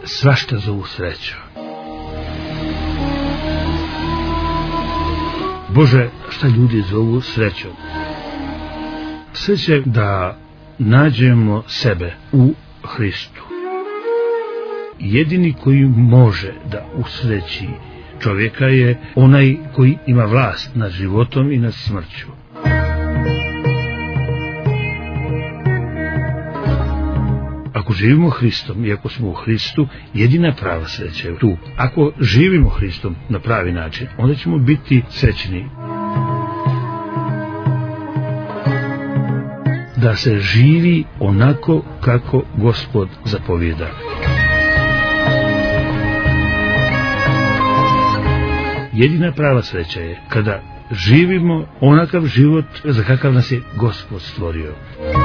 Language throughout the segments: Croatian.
svašta zovu srećom. Bože, šta ljudi zovu srećom? Sreća je da nađemo sebe u Hristu. Jedini koji može da usreći čovjeka je onaj koji ima vlast nad životom i nad smrću. Ako živimo Hristom i ako smo u Hristu, jedina prava sreća je tu. Ako živimo Hristom na pravi način, onda ćemo biti srećni. Da se živi onako kako Gospod zapovijeda. Jedina prava sreća je kada živimo onakav život za kakav nas je Gospod stvorio.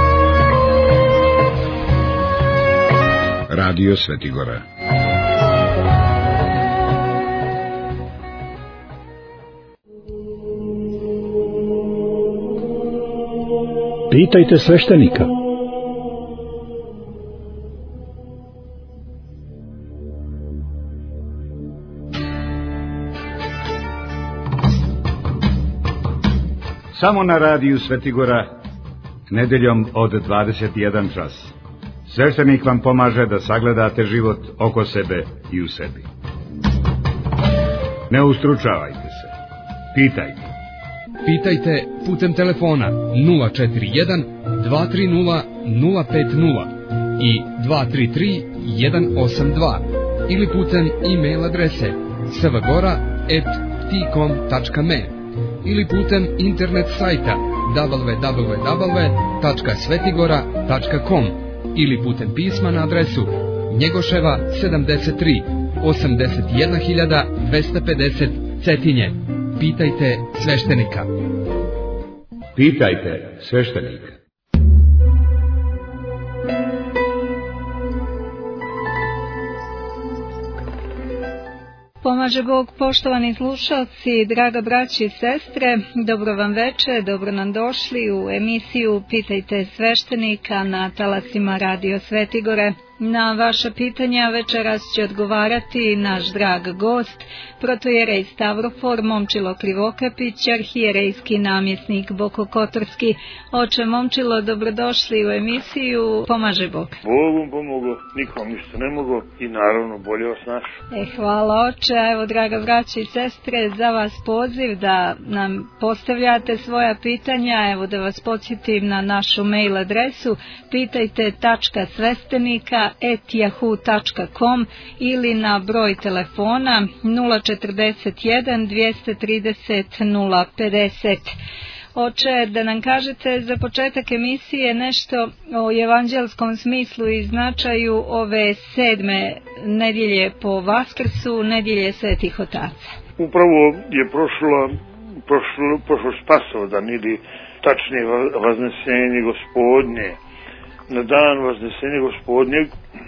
Radio Svetigora. Pitajte sveštenika. Samo na radiju Svetigora, nedeljom od 21 čas. Sveštenik vam pomaže da sagledate život oko sebe i u sebi. Ne ustručavajte se. Pitajte. Pitajte putem telefona 041 230 050 i 233 182 ili putem e-mail adrese svgora@tcom.me ili putem internet sajta www.svetigora.com ili putem pisma na adresu Njegoševa 73 81250 Cetinje. Pitajte sveštenika. Pitajte sveštenika. Pomaže Bog, poštovani slušalci, draga braći i sestre, dobro vam veče, dobro nam došli u emisiju Pitajte sveštenika na talasima Radio Svetigore. Na vaša pitanja večeras će odgovarati naš drag gost, protojerej Stavrofor Momčilo Krivokapić, arhijerejski namjesnik Bokokotorski. Oče Momčilo, dobrodošli u emisiju Pomaže Bog. Bogom pomogu, nikom ništa ne mogu i naravno bolje vas naš. Hvala oče, evo draga braći i sestre, za vas poziv da nam postavljate svoja pitanja, evo da vas podsjetim na našu mail adresu pitajte.svestenika@yahoo.com ili na broj telefona 041 230 050. Oče, da nam kažete za početak emisije nešto o evanđelskom smislu i značaju ove 7. nedjelje po Vaskrsu, nedjelje Svetih Otaca. Upravo je prošlo Spasovdan ili tačnije Vaznesenje Gospodnje. Na dan Vaznesenja Gospodnjeg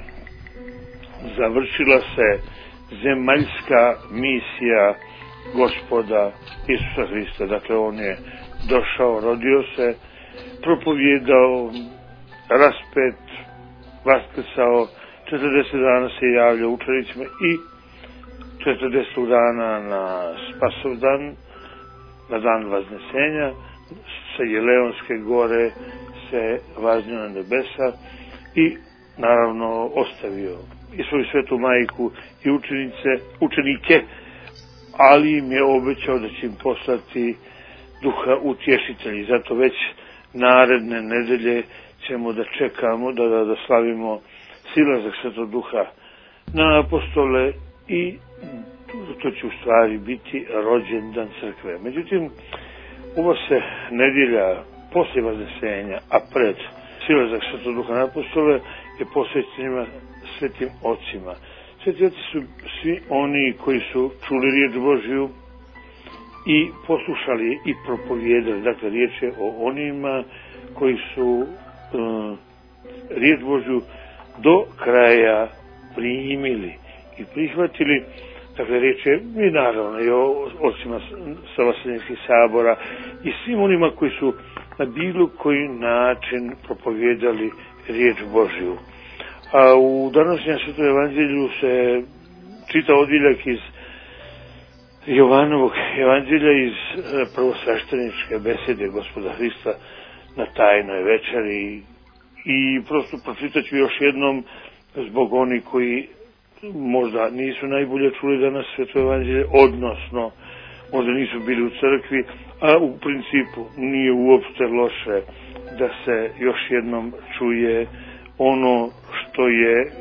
završila se zemaljska misija Gospoda Isusa Hrista. Dakle, on je došao, rodio se, propovijedao, raspet, vaskrsao, 40 dana se javljao učenicima i 40 dana na Spasovdan, na dan Vaznesenja, sa Jeleonske gore se vaznio na nebesa i naravno ostavio i svoju svetu majku i učenike, ali im je obećao da će im poslati duha utješitelji. Zato već naredne nedelje ćemo da čekamo, da slavimo silazak Svetog Duha na apostole i to će u stvari biti rođendan crkve. Međutim, ova se nedjelja poslije Vaznesenja, a pred silazak Svetog Duha na apostole je posvećena svetim ocima. Sveti oci su svi oni koji su čuli riječ Božju i poslušali i propovijedali. Dakle, riječ je o onima koji su riječ Božju do kraja primili i prihvatili. Dakle, riječ je i naravno i o ocima Savaslenjskih sabora i svim onima koji su na bilo koji način propovijedali riječ Božju. A u današnjem Svetom evanđelju se čita odjeljak iz Jovanovog evanđelja, iz prvosvešteničke besede Gospoda Hrista na tajnoj večeri, i prosto pročitat ću još jednom zbog onih koji možda nisu najbolje čuli danas Sveto evanđelje, odnosno možda nisu bili u crkvi, a u principu nije uopšte loše da se još jednom čuje ono što je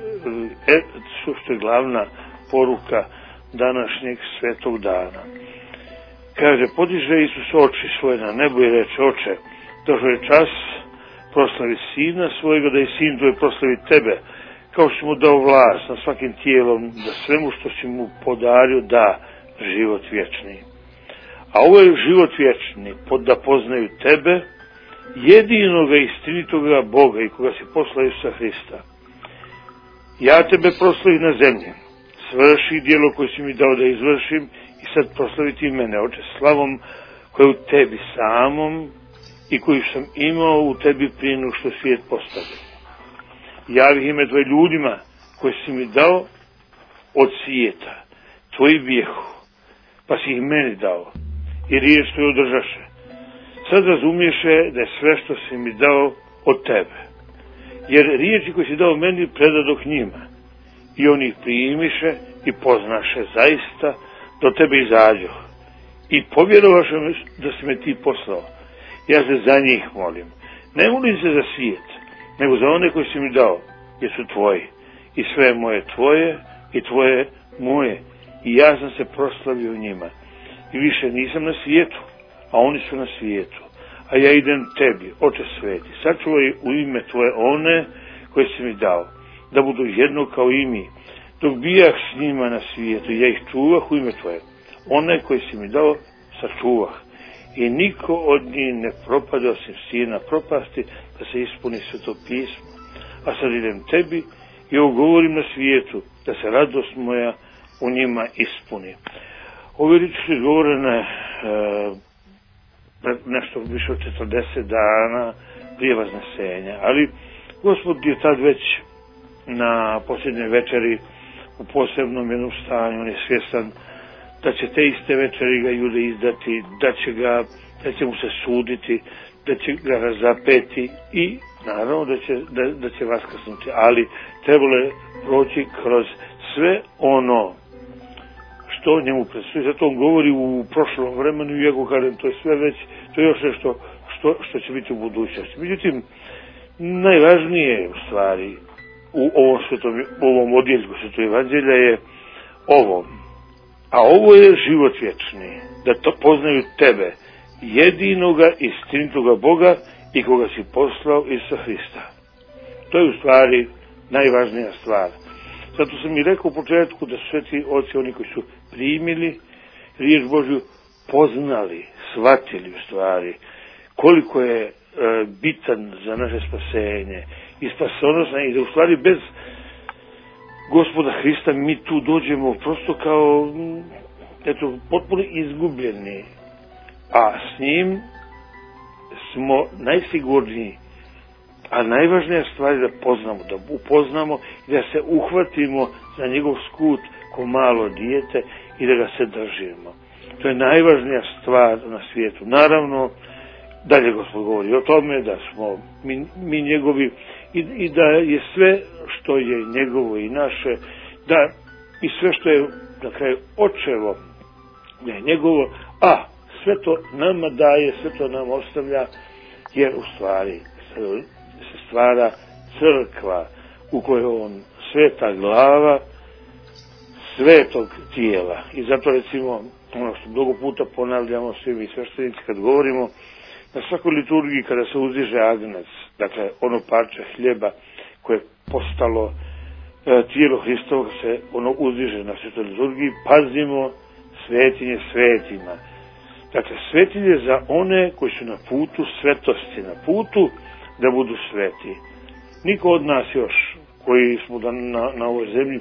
glavna poruka današnjeg svetog dana. Kaže, podiže Isus oči svoje na nebo i reče, Oče, došao je čas, proslavi Sina svojega, da i Sin tvoj proslavi tebe, kao što mu dao vlast nad svakim tijelom, da svemu što si mu podario da život vječni. A ovo je život vječni, da poznaju tebe, jedinoga istinitoga Boga i koga si poslao Isusa Hrista. Ja tebe proslavim na zemlji, svrši djelo koje si mi dao da izvršim, i sad proslavi ti mene, Oče, slavom koja je u tebi samom i koju sam imao u tebi prije nego što svijet postavio. Javi ime tvoje ljudima koje si mi dao od svijeta, tvoji bijehu, pa si ih meni dao i riječ tvoju održaše. Sad razumješe da je sve što si mi dao od tebe. Jer riječi koje si dao meni predadoh njima, i oni ih primiše i poznaše zaista, do tebe izađoh. I povjerovaše da si me ti poslao. Ja se za njih molim. Ne molim se za svijet, nego za one koji si mi dao, jer su tvoji. I sve moje tvoje i tvoje moje. I ja sam se proslavio njima. I više nisam na svijetu, a oni su na svijetu. A ja idem tebi, Oče sveti, sačuvaj u ime tvoje one koje si mi dao, da budu jedno kao i mi. Dok bijah s njima na svijetu, ja ih čuvah u ime tvoje. One koje si mi dao, sačuvah. I niko od njih ne propade osim Sina propasti, da se ispuni Sveto pismo. A sad idem tebi i govorim na svijetu, da se radost moja u njima ispuni. Ove riječi su izgovorene nešto više od 40 dana prije Vaznesenja, ali Gospod je tad već na posljednjoj večeri u posebnom jednom stanju. On je svjestan da će te iste večeri ga Jude izdati, da će mu se suditi, da će ga razapeti i naravno da će vaskrsnuti, ali trebalo je proći kroz sve ono što njemu predstoji. Zato on govori u prošlom vremenu, iako kažem, to je sve već, to je još nešto što će biti u budućnosti. Međutim, najvažnije je u stvari u ovom odjeljku Svetog evanđelja je ovo. A ovo je život vječni, da to poznaju tebe, jedinoga istinitoga Boga i koga si poslao Isusa Hrista. To je u stvari najvažnija stvar. Zato sam i rekao u početku da su sveti oci, oni koji su primili riječ Božju, poznali, shvatili u stvari koliko je bitan za naše spasenje i spasonosna, i da u stvari bez Gospoda Hrista mi tu dođemo prosto kao potpuno izgubljeni, a s njim smo najsigurniji. A najvažnija stvar je da poznamo, da upoznamo i da se uhvatimo za njegov skut ko malo dijete i da ga se držimo. To je najvažnija stvar na svijetu. Naravno, dalje Gospod govori o tome da smo mi njegovi i da je sve što je njegovo i naše, da i sve što je na kraju očevo je njegovo, a sve to nama daje, sve to nam ostavlja, jer u stvari se stvara crkva u kojoj on sveta glava svetog tijela. I zato recimo ono što mnogo puta ponavljamo svi mi sveštenici kad govorimo, na svakoj liturgiji kada se uzdiže agnec, dakle ono parče hljeba koje je postalo tijelo Hristovo, se ono uzdiže na svetoj liturgiji, pazimo svetinje svetima. Dakle, svetinje za one koji su na putu svetosti, na putu da budu sveti. Niko od nas još koji smo na ovoj zemlji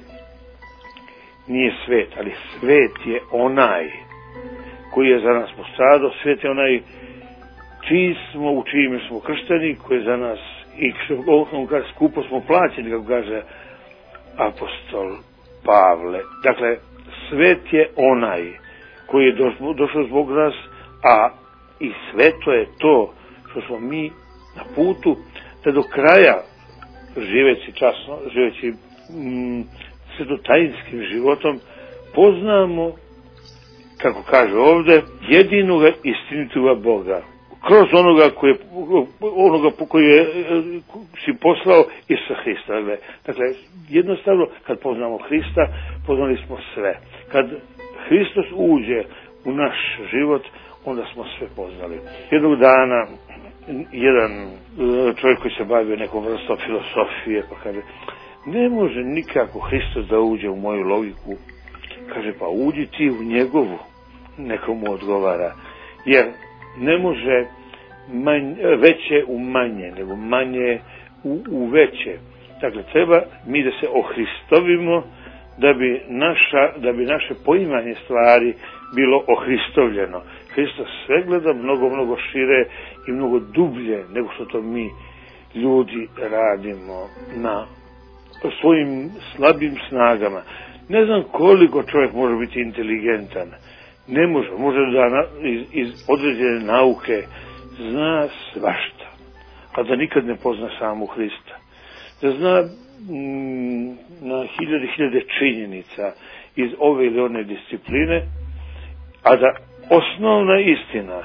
nije svet, ali svet je onaj koji je za nas postradao, svet je onaj u čijim smo kršteni, koji je za nas i on kaže, skupo smo plaćeni, kako kaže apostol Pavle. Dakle, svet je onaj koji je došao zbog nas, a i sveto je to što smo mi na putu da do kraja, živeći časno, živeći svetotajinskim životom, poznamo, kako kaže ovde, jedinoga istinitoga Boga. Kroz onoga koji je si poslao Isusa Hrista. Dakle, jednostavno, kad poznamo Hrista, poznali smo sve. Kad Hristos uđe u naš život, onda smo sve poznali. Jednog dana, jedan čovjek koji se bavio nekom vrstom filosofije, pa kaže, ne može nikako Hristos da uđe u moju logiku. Kaže, pa uđi ti u njegovu, nekomu odgovara. Jer ne može veće u manje, nego manje u veće. Dakle, treba mi da se ohristovimo da bi naše poimanje stvari bilo ohristovljeno. Hristos sve gleda mnogo šire i mnogo dublje nego što to mi ljudi radimo na svojim slabim snagama. Ne znam koliko čovjek može biti inteligentan. Ne može da iz određene nauke zna svašta, a da nikad ne pozna samu Hrista. Da zna na hiljade činjenica iz ove ili one discipline, a da osnovna istina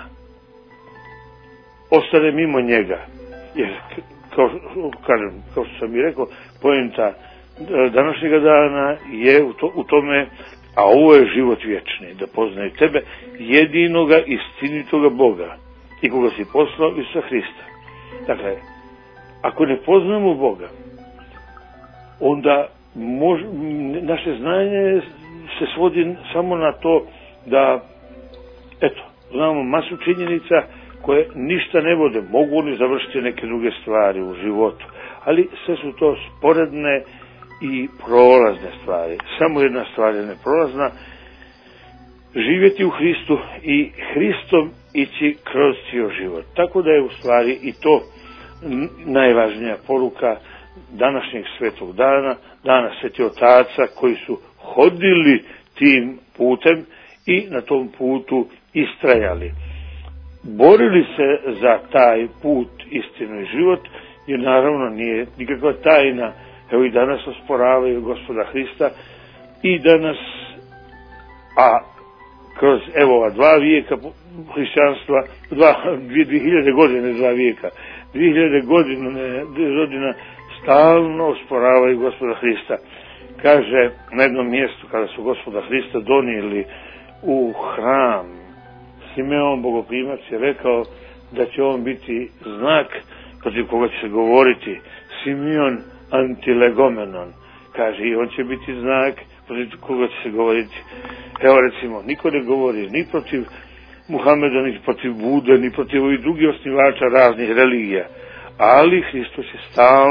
ostane mimo njega. Jer, kao što sam i rekao, poenta današnjega dana je u tome, a ovo je život vječni, da poznaju tebe, jedinoga istinitoga Boga i koga si poslao Isusa Hrista. Dakle, ako ne poznamo Boga, onda naše znanje se svodi samo na to da, znamo masu činjenica koje ništa ne vode, mogu oni završiti neke druge stvari u životu, ali sve su to sporedne i prolazne stvari. Samo jedna stvar je neprolazna, živjeti u Hristu i Hristom ići kroz cijel život. Tako da je u stvari i to najvažnija poruka današnjeg svetog dana Svetih otaca koji su hodili tim putem i na tom putu istrajali. Borili se za taj put, istinu i život, jer naravno nije nikakva tajna. Evo i danas osporavaju Gospoda Hrista i danas, a kroz ova 2 vijeka hrišćanstva, 2000 godine, 2 vijeka, 2000 godina stalno osporavaju Gospoda Hrista. Kaže na jednom mjestu kada su Gospoda Hrista donijeli u hram, Simeon Bogoprimac je rekao da će on biti znak protiv koga će se govoriti Simeon antilegomenon. Kaže, i on će biti znak protiv koga će se govoriti. Evo recimo, niko ne govori ni protiv Muhameda, ni protiv Bude, ni protiv ovih drugih osnivača raznih religija. Ali Hristos je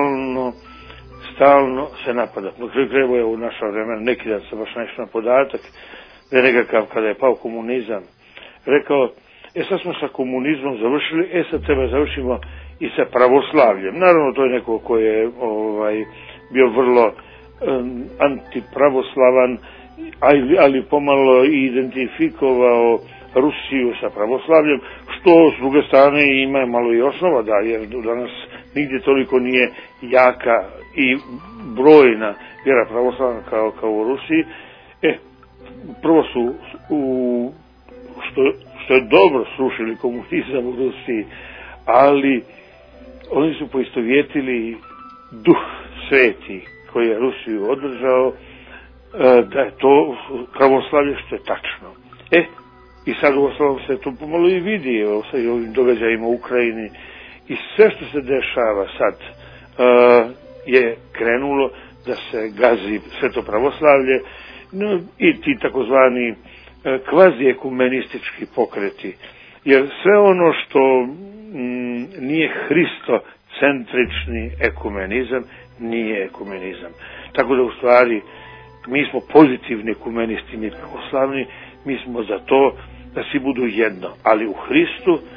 stalno se napada. Na kraju krajeva je u naša vremena, neki dan sam baš nešto na podatak, da je nekakav kada je pao komunizam, rekao, sad smo sa komunizmom završili, sad treba završimo i sa pravoslavljem. Naravno, to je neko ko je bio vrlo antipravoslavan, ali pomalo i identifikovao Rusiju sa pravoslavljem, što s druge strane ima malo i osnova, da, jer danas nigdje toliko nije jaka i brojna vjera pravoslavna kao u Rusiji. Prvo su što je dobro srušili komunizam u Rusiji, ali oni su poistovjetili duh sveti koji je Rusiju održao, da je to pravoslavlje što je tačno. I sad u osnovu se to pomalo i vidi sa ovim događajima u Ukrajini i sve što se dešava sad je krenulo da se gazi sve to pravoslavlje i ti takozvani kvazi-ekumenistički pokreti. Jer sve ono što nije hristocentrični ekumenizam, nije ekumenizam. Tako da u stvari mi smo pozitivni ekumenisti, mi pravoslavni, mi smo za to da svi budu jedno. Ali u Hristu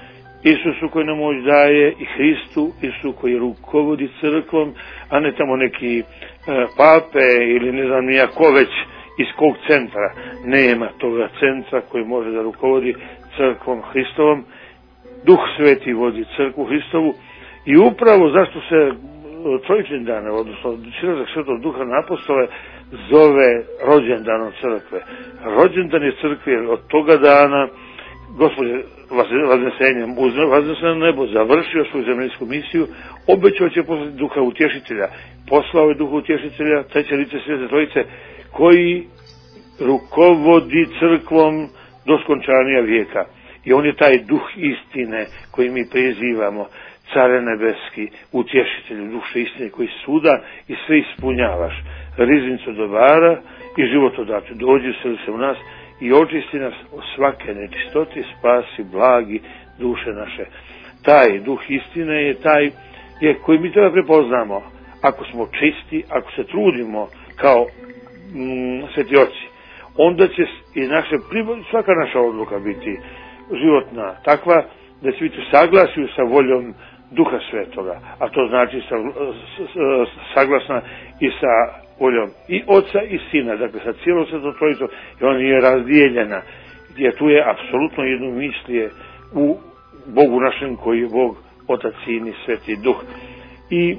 Isusu koji nam moć daje i Hristu, Isusu koji rukovodi crkvom, a ne tamo neki pape ili ne znam nija ko već iz kog centra. Nema toga centra koji može da rukovodi crkvom Hristovom. Duh Sveti vodi crkvu Hristovu i upravo zašto se Trojični dan, odnosno silazak Svetog Duha na apostole zove rođendanom crkve. Rođendan je crkve od toga dana Gospod je vaznesenjem vaznesen na nebo, završio svoju zemaljsku misiju, obećao će poslati Duha Utješitelja. Poslao je Duha Utješitelja, treće lice Svete Trojice, koji rukovodi crkvom do skončanja vijeka. I on je taj Duh istine koji mi prizivamo, Care nebeski, Utješitelju, Duše istine koji suda i sve ispunjavaš. Riznicu dobara i životodaču. Dođi, useli se u nas i očisti nas od svake nečistoti, spasi, blagi duše naše. Taj Duh istine je taj koji mi treba prepoznamo. Ako smo čisti, ako se trudimo kao sveti oci, onda će i svaka naša odluka biti životna takva da će biti u saglasju sa voljom Duha Svetoga, a to znači saglasna i sa voljom i Oca i Sina, dakle sa cijelom Svetom Trojicom, i ona nije razdijeljena, jer tu je apsolutno jedno mišlje u Bogu našem koji je Bog, Otac, Sin i Sveti Duh. I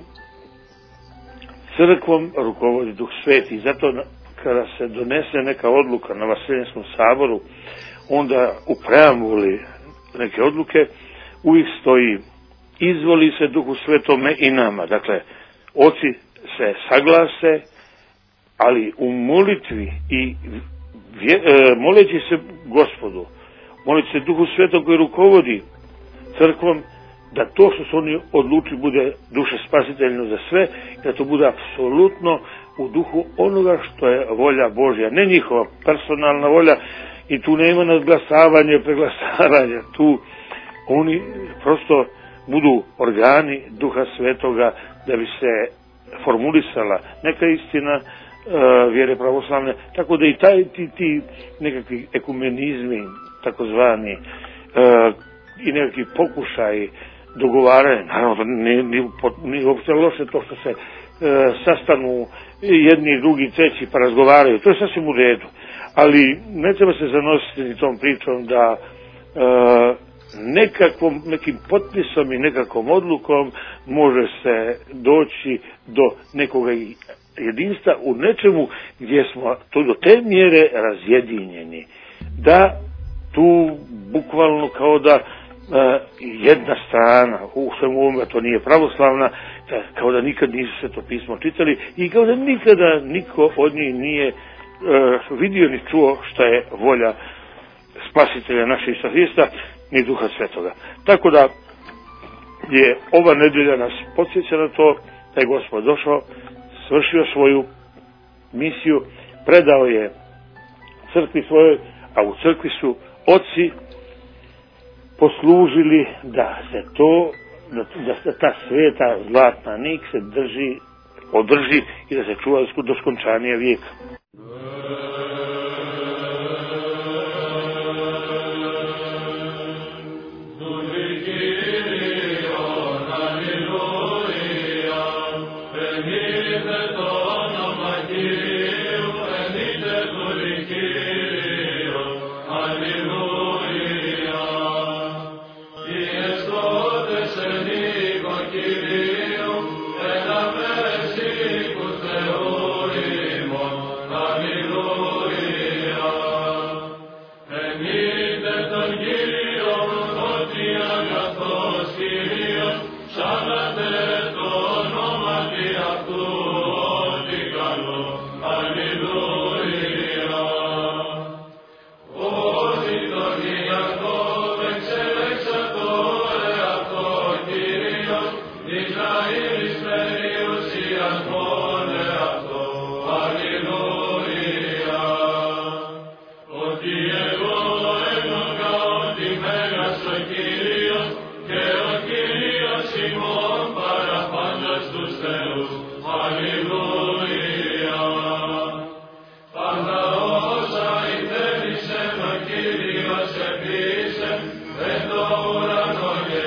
crkvom rukovodi Duh Sveti, zato kada se donese neka odluka na Vaseljenskom saboru, onda u preambuli neke odluke uvijek stoji: izvoli se Duhu Svetome i nama. Dakle, oci se saglase, ali u molitvi i moleći se Gospodu, moleći se Duhu Svetom koji rukovodi crkvom, da to što su oni odlučili bude duše spasiteljno za sve, da to bude apsolutno u duhu onoga što je volja Božja, ne njihova personalna volja, i tu nema nadglasavanja, preglasavanja, tu oni prosto budu organi Duha Svetoga da bi se formulisala neka istina vjere pravoslavne, tako da i ti nekakvi ekumenizmi takozvani i nekakvi pokušaji dogovaranja, naravno nije uopće loše to što se sastanu jedni i drugi, treći pa razgovaraju, to je sasvim u redu, ali ne treba se zanositi ni tom pričom da nekim potpisom i nekakvom odlukom može se doći do nekoga jedinstva u nečemu gdje smo to do te mjere razjedinjeni, da tu bukvalno kao da jedna strana u svemu ovome, to nije pravoslavna, kao da nikad nisu Sveto pismo čitali i kao da nikada niko od njih nije vidio ni čuo šta je volja Spasitelja našeg Isusa Hrista ni Duha Svetoga. Tako da je ova nedelja nas podsjeća na to da je Gospod došao, svršio svoju misiju, predao je crkvi svojoj, a u crkvi su oci poslužili da se ta sveta zlatna nik se održi i da se čuva do skončanja vijeka. Kyrios episem, et ora noie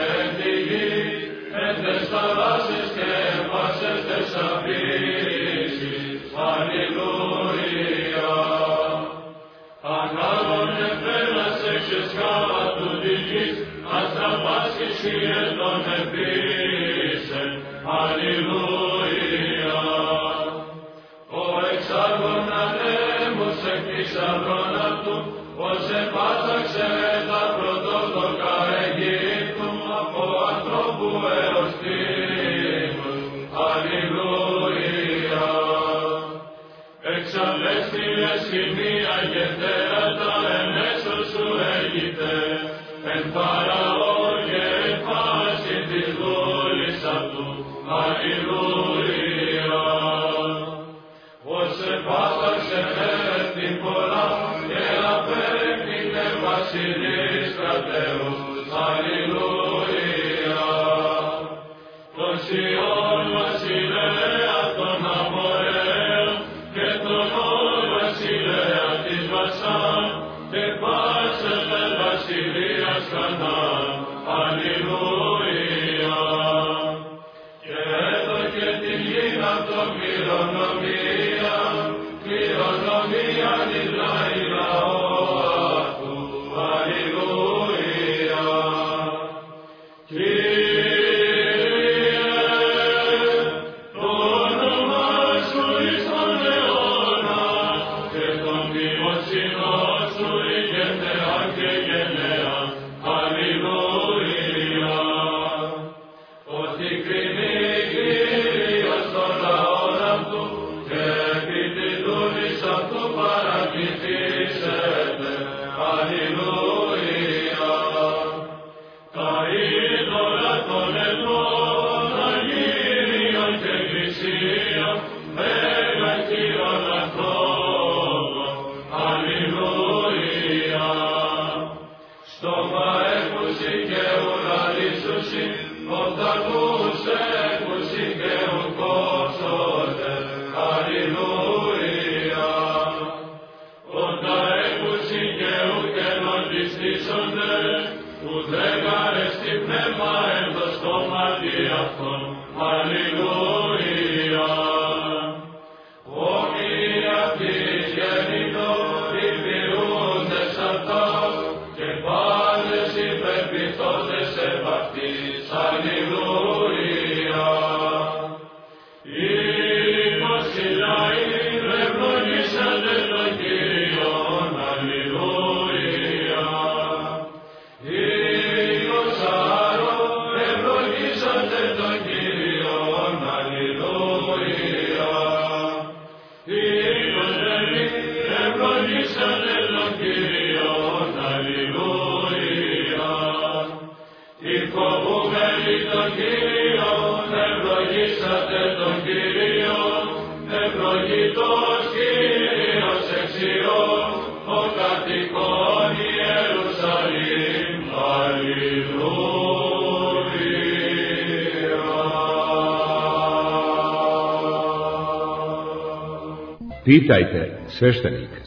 Pitajte sveštenika.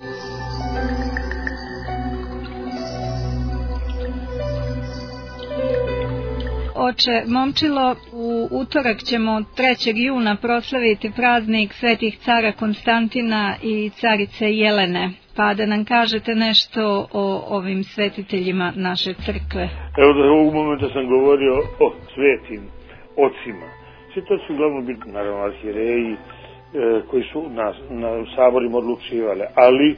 Oče Momčilo, u utorak ćemo 3. juna proslaviti praznik svetih cara Konstantina i carice Jelene. Pa da nam kažete nešto o ovim svetiteljima naše crkve. Evo da ovog momenta sam govorio o svetim ocima. Sve to su uglavnom biti, naravno, arhijereji koji su na saborima odlučivali, ali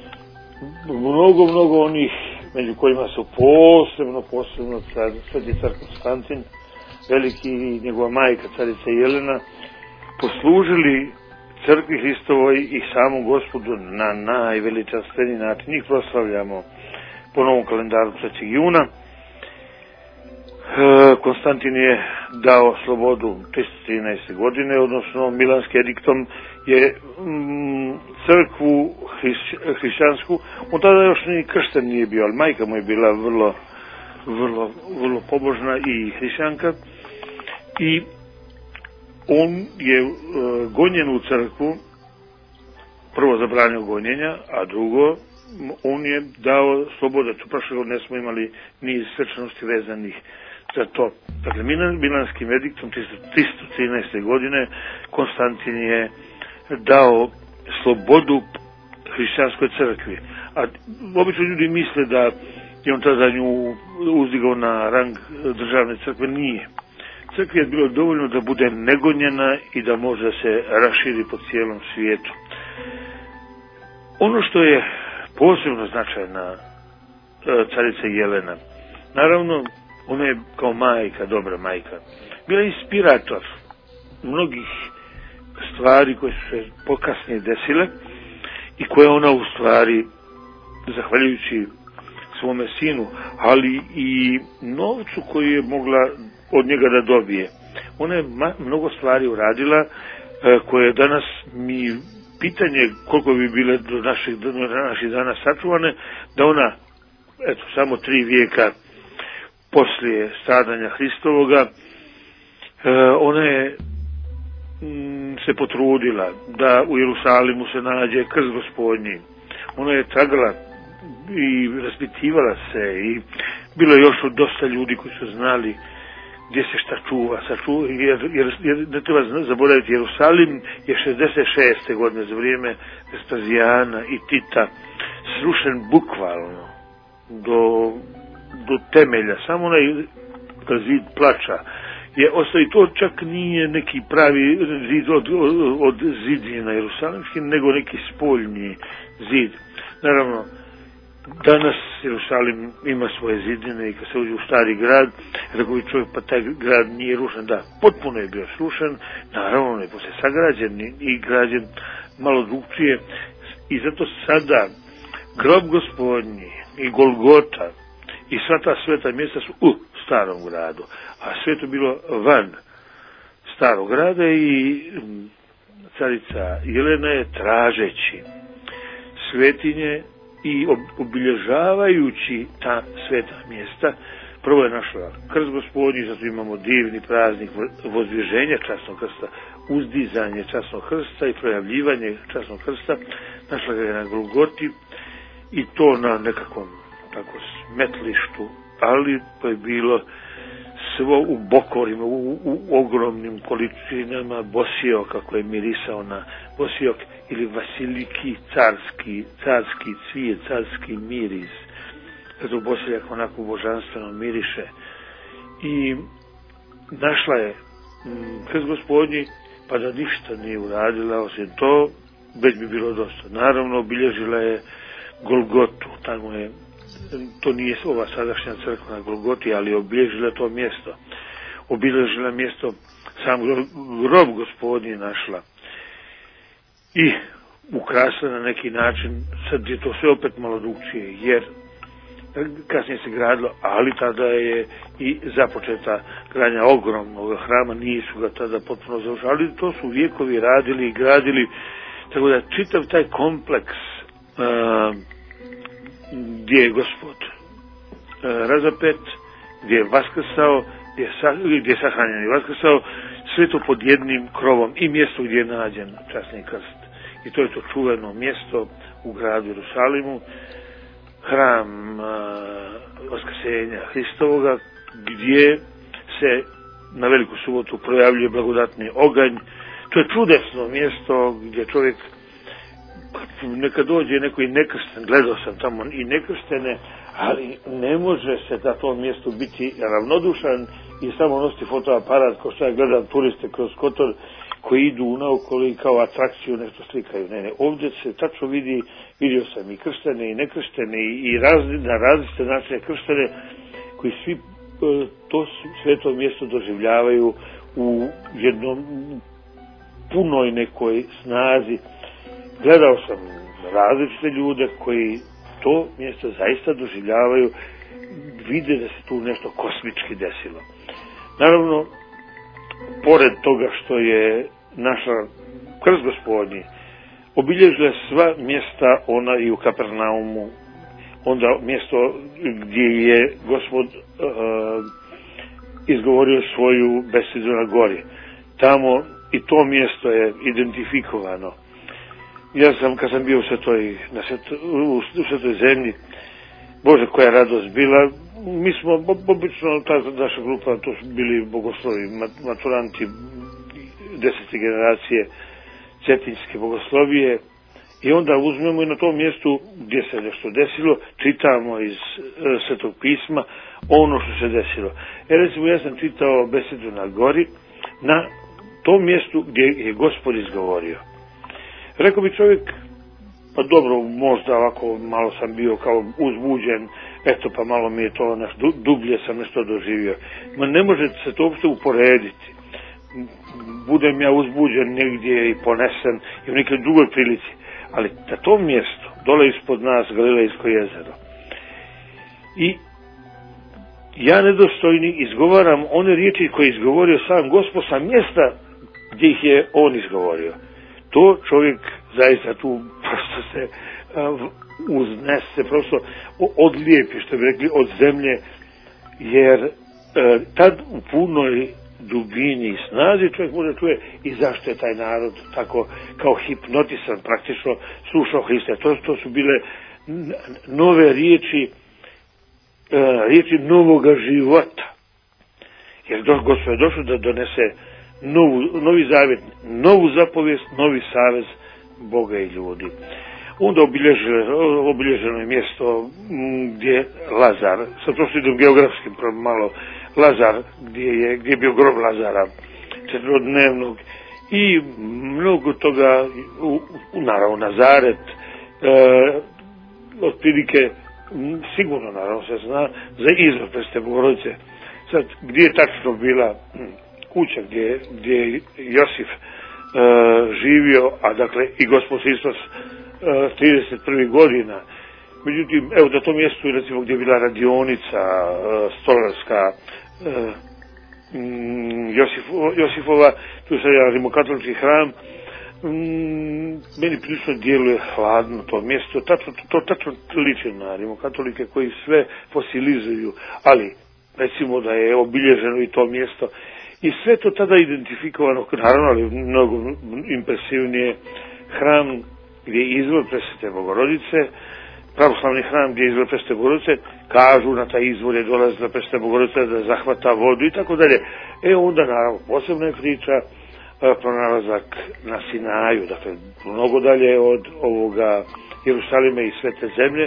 mnogo onih među kojima su posebno sveti car Konstantin, veliki i njegova majka carica Jelena, poslužili crkvi Hristovoj i samom Gospodu na najveličanstveniji način. Njih proslavljamo po novom kalendaru 3. juna. Konstantin je dao slobodu 313. godine, odnosno Milanskim ediktom je crkvu hrišćansku, on tada još ni kršten nije bio, ali majka mu je bila vrlo pobožna i hrišćanka, i on je gonjen u crkvu, prvo zabranio gonjenja, a drugo on je dao slobodu, prošle ne smo imali niz svečanosti vezanih za to. Dakle, Milanskim ediktom 313. godine Konstantin je dao slobodu hrišćanskoj crkvi. A obično ljudi misle da je on tada nju uzdigao na rang državne crkve, nije. Crkvi je bilo dovoljno da bude negonjena i da može se raširi po cijelom svijetu. Ono što je posebno značajna carica Jelena, naravno, ona je kao majka, dobra majka, bila inspirator mnogih stvari koje su se pokasnije desile i koje ona u stvari, zahvaljujući svome sinu, ali i novcu koji je mogla od njega da dobije. Ona je mnogo stvari uradila koje danas mi pitanje koliko bi bile do naših dana sačuvane, da ona, eto, samo 3 vijeka poslije stradanja Hristovoga, ona je se potrudila da u Jerusalimu se nađe krst Gospodnji. Ona je tragala i raspitivala se i bilo je još dosta ljudi koji su znali gdje se šta čuva, jer ne treba zaboraviti, Jerusalim je 66. godine za vrijeme Vespazijana i Tita srušen bukvalno do temelja, samo onaj zid plača je ostao, i to čak nije neki pravi zid od zidina jerusalimskih, nego neki spoljni zid. Naravno, danas Jerusalim ima svoje zidine i kad se uđe u stari grad, rekao bi čovjek, pa taj grad nije rušen. Da, potpuno je bio srušen, naravno on je poslije sagrađen i građen malo drugčije, i zato sada grob Gospodnji i Golgota i sva ta sveta mjesta su u starom gradu, a sve to bilo van starog grada, i carica Jelena je tražeći svetinje i obilježavajući ta sveta mjesta, prvo je našla krst Gospodnji, zato imamo divni praznik vozdviženja časnog krsta, uzdizanje časnog krsta i projavljivanje časnog krsta. Našla ga je na Golgoti, i to na nekakvom tako smetlištu, ali to je bilo svo u bokorima, u ogromnim količinama bosijok, kako je mirisao na bosijok, ili vasiliki, carski cvijet, carski miris. Zato bosijak onako božanstveno miriše. I našla je krst Gospodnji, pa da ništa nije uradila, osim to, već bi bilo dosta. Naravno, obilježila je Golgotu, tamo je, to nije ova sadašnja crkva na Golgoti, ali obilježila to mjesto. Obilježila mjesto, sam grob Gospodnji našla. I ukrasila na neki način, sad je to sve opet malo drugčije, jer kasnije se gradilo, ali tada je i započeta gradnja ogromnog hrama, nisu ga tada potpuno završili, ali to su vijekovi radili i gradili, tako da čitav taj kompleks gdje je Gospod razapet, gdje je vaskrsao, gdje je sahranjen i vaskrsao, sve to pod jednim krovom, i mjesto gdje je nađen časni krst. I to je to čuveno mjesto u gradu Jerusalimu, hram Vaskrsenja Hristovoga, gdje se na Veliku subotu projavljuje blagodatni oganj. To je čudesno mjesto gdje čovjek, neka dođe neko i nekršten, gledao sam tamo i nekrštene, ali ne može se na tom mjestu biti ravnodušan i samo nositi fotoaparat, kao što ja gledam turiste kroz Kotor koji idu naokolo i kao atrakciju nešto slikaju. Ne, ovdje se tačno vidio sam i krštene i nekrštene i na različite načine krštene, koji svi to sveto mjesto doživljavaju u jednom punoj nekoj snazi. Gledao sam različite ljude koji to mjesto zaista doživljavaju, vide da se tu nešto kosmički desilo. Naravno, pored toga što je našla krst Gospodnji, obilježila sva mjesta, ona i u Kapernaumu, onda mjesto gdje je Gospod izgovorio svoju besedu na gori. Tamo i to mjesto je identifikovano. Ja sam, kad sam bio u Svetoj zemlji, Bože, koja radost bila. Mi smo, obično, ta naša grupa, to su bili bogoslovi, maturanti 10. generacije Cetinjske bogoslovije, I onda uzmemo i na tom mjestu gdje se nešto desilo, čitamo iz Svetog pisma ono što se desilo. Recimo, ja sam čitao besedu na gori, na tom mjestu gdje je Gospod izgovorio. Rekao bi čovjek, pa dobro, možda ovako malo sam bio kao uzbuđen, eto pa malo mi je to nešto, dublje sam nešto doživio. Ma ne može se to uopšte uporediti. Budem ja uzbuđen negdje i ponesen i u nekoj drugoj prilici. Ali na tom mjestu, dole ispod nas, Galilejsko jezero. I ja nedostojni izgovaram one riječi koje je izgovorio sam Gospod sa mjesta gdje ih je on izgovorio. To čovjek zaista tu prosto se uznese, prosto odlijepi, što bi rekli, od zemlje, jer tad u punoj dubini i snazi čovjek može čuje i zašto je taj narod tako kao hipnotisan praktično slušao Hrista. To su bile nove riječi, riječi novoga života. Jer Gospod je došao da donese novi zavjet, novu zapovijest, novi savez Boga i ljudi. Onda obilježeno je mjesto gdje Lazar, sad to idem geografskim malo, Lazar, gdje je bio grob Lazara, četverodnevnog, i mnogo toga, naravno Nazaret, otprilike, sigurno naravno se zna, za izvor Presvete Bogorodice. Sad, gdje je tačno bila kuća gdje je Josif živio, a dakle i Gospod Hristos 31. godina. Međutim, evo na tom mjestu, recimo, gdje je bila radionica stolarska Josifova, tu je jedan rimokatolički hram, meni prilično djeluje hladno to mjesto, to tačno liči na rimokatolike koji sve fosilizuju, ali recimo da je obilježeno i to mjesto i sve to tada identifikovano, naravno, ali mnogo impresivnije, hram gdje je izvor Presvete Bogorodice, pravoslavni hram gdje je izvor Presvete Bogorodice, kažu na taj izvor je dolazila Presveta Bogorodica da zahvata vodu i tako dalje. Onda naravno posebna je priča pronalazak na Sinaju, dakle mnogo dalje od ovoga Jerusalima i Svete zemlje.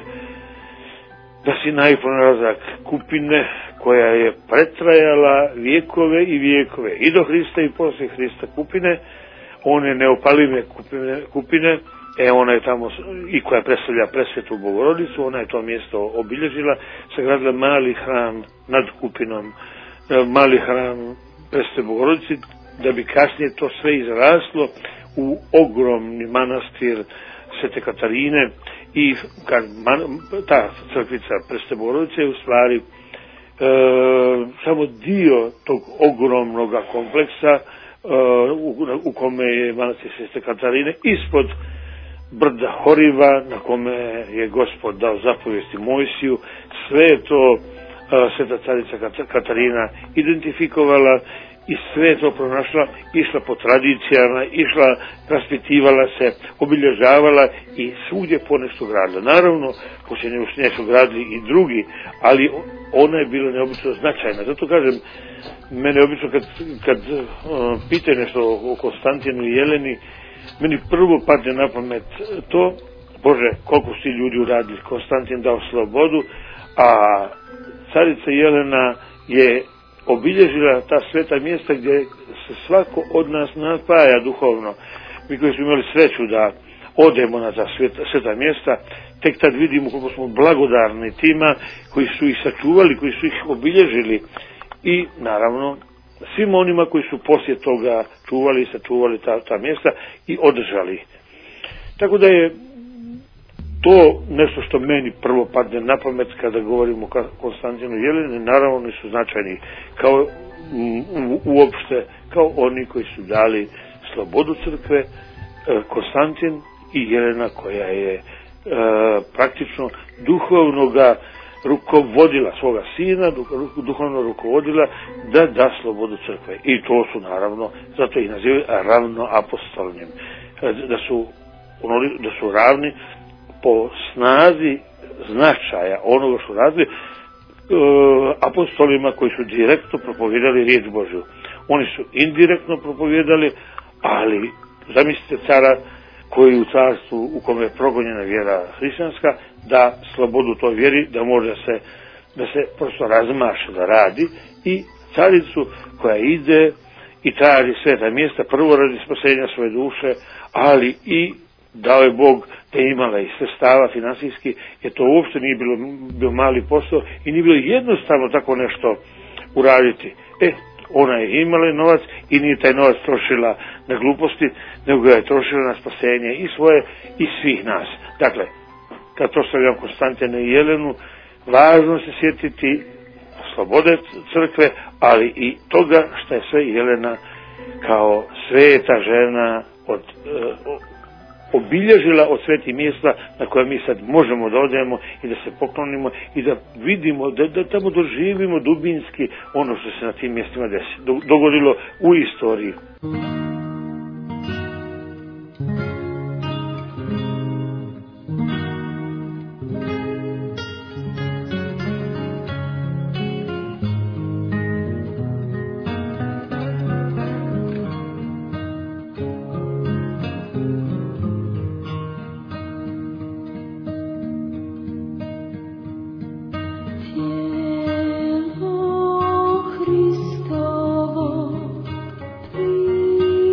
Na Sinaju pronalazak kupine koja je pretrajala vijekove i vijekove i do Hrista i poslije Hrista kupine, one neopalive kupine, ona je tamo i koja predstavlja Presvetu Bogorodicu, ona je to mjesto obilježila, sagradila mali hram nad kupinom, mali hram Presvete Bogorodici, da bi kasnije to sve izraslo u ogromni manastir Svete Katarine i kad ta crkvica Presvete Bogorodice je u stvari samo dio tog ogromnog kompleksa u kome je manastir Svete Katarine ispod brda Horiva, na kome je Gospod dao zapovijesti Mojsiju. Sve je to Sveta carica Katarina identifikovala i sve je to pronašla, išla po tradicijama, išla, raspitivala se, obilježavala i svugdje ponešto gradila. Naravno, poslije nje su gradili i drugi, ali ona je bila neobično značajna. Zato kažem, mene obično kad pitaju nešto o Konstantinu i Jeleni, meni prvo padne na pamet to, Bože, koliko su ti ljudi uradili, Konstantin dao slobodu, a carica Jelena je obilježila ta sveta mjesta gdje se svako od nas napaja duhovno. Mi koji smo imali sreću da odemo na ta sveta mjesta, tek tad vidimo koliko smo blagodarni tima koji su ih sačuvali, koji su ih obilježili i naravno svim onima koji su poslije toga čuvali i sačuvali ta mjesta i održali ih. Tako da je to nešto što meni prvo padne na pamet kada govorimo o Konstantinu i Jeleni. Naravno oni su značajni kao uopšte kao oni koji su dali slobodu crkve, Konstantin i Jelena koja je praktično duhovnoga rukovodila svoga sina, duhovno rukovodila da slobodu crkve. I to su naravno, zato ih nazivaju ravnoapostolnim. Da su ravni po snazi značaja onoga što radili apostolima koji su direktno propovijedali riječ Božju. Oni su indirektno propovijedali, ali zamislite cara koji u carstvu u kome je progonjena vjera hrišćanska da slobodu toj vjeri, da može da se prosto razmaše, da radi, i caricu koja ide i traži sveta mjesta, prvo radi spasenja svoje duše, ali i dao je Bog da je imala i sredstava finansijski, jer to uopšte nije bio mali posao i nije bilo jednostavno tako nešto uraditi. Ona je imala novac i nije taj novac trošila na gluposti, nego ga je trošila na spasenje i svoje i svih nas. Dakle, kad proslavljam Konstantina i Jelenu, važno se sjetiti slobode crkve, ali i toga što je sve Jelena kao sveta žena obilježila od svetih mjesta na koje mi sad možemo da odemo i da se poklonimo i da vidimo, da tamo doživimo dubinski ono što se na tim mjestima dogodilo u istoriji. Christovo,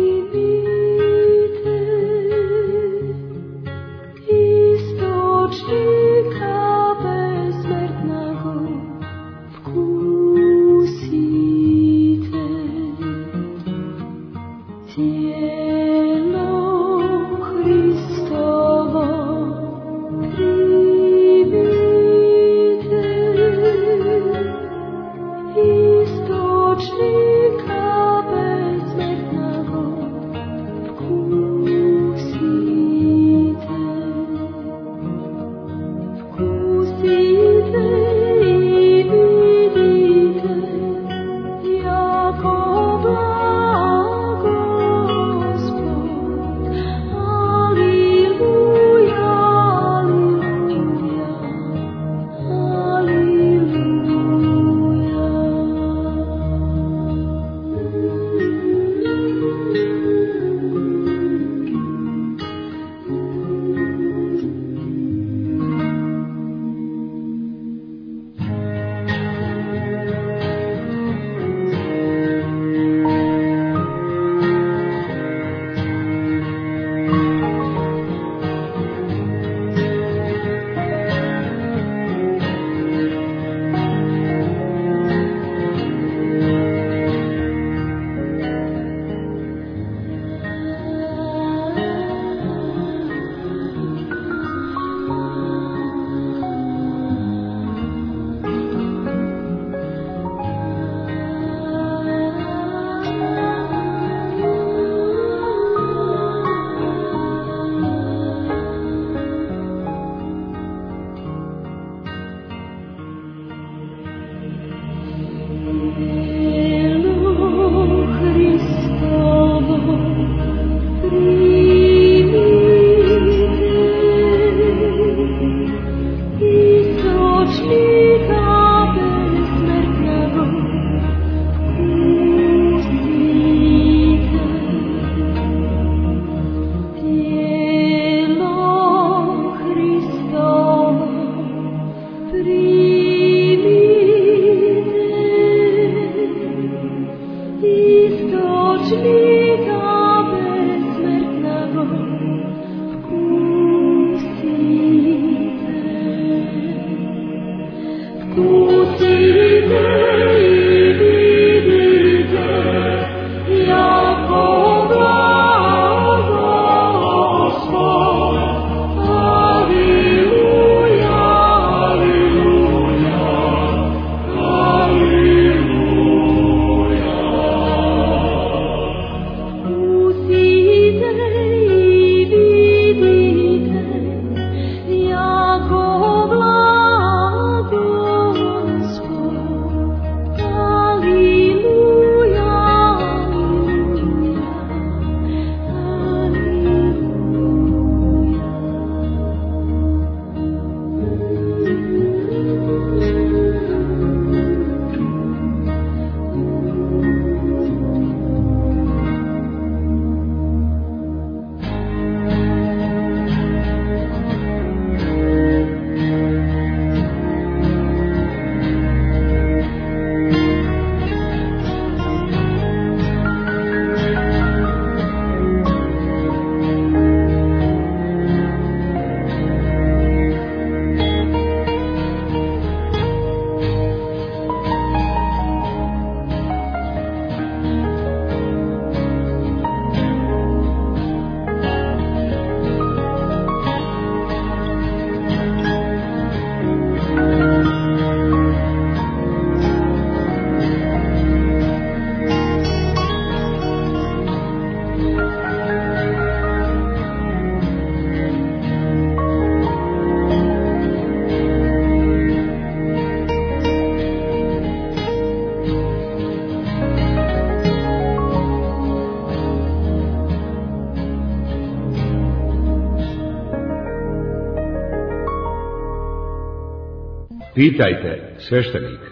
Pitajte sveštenika.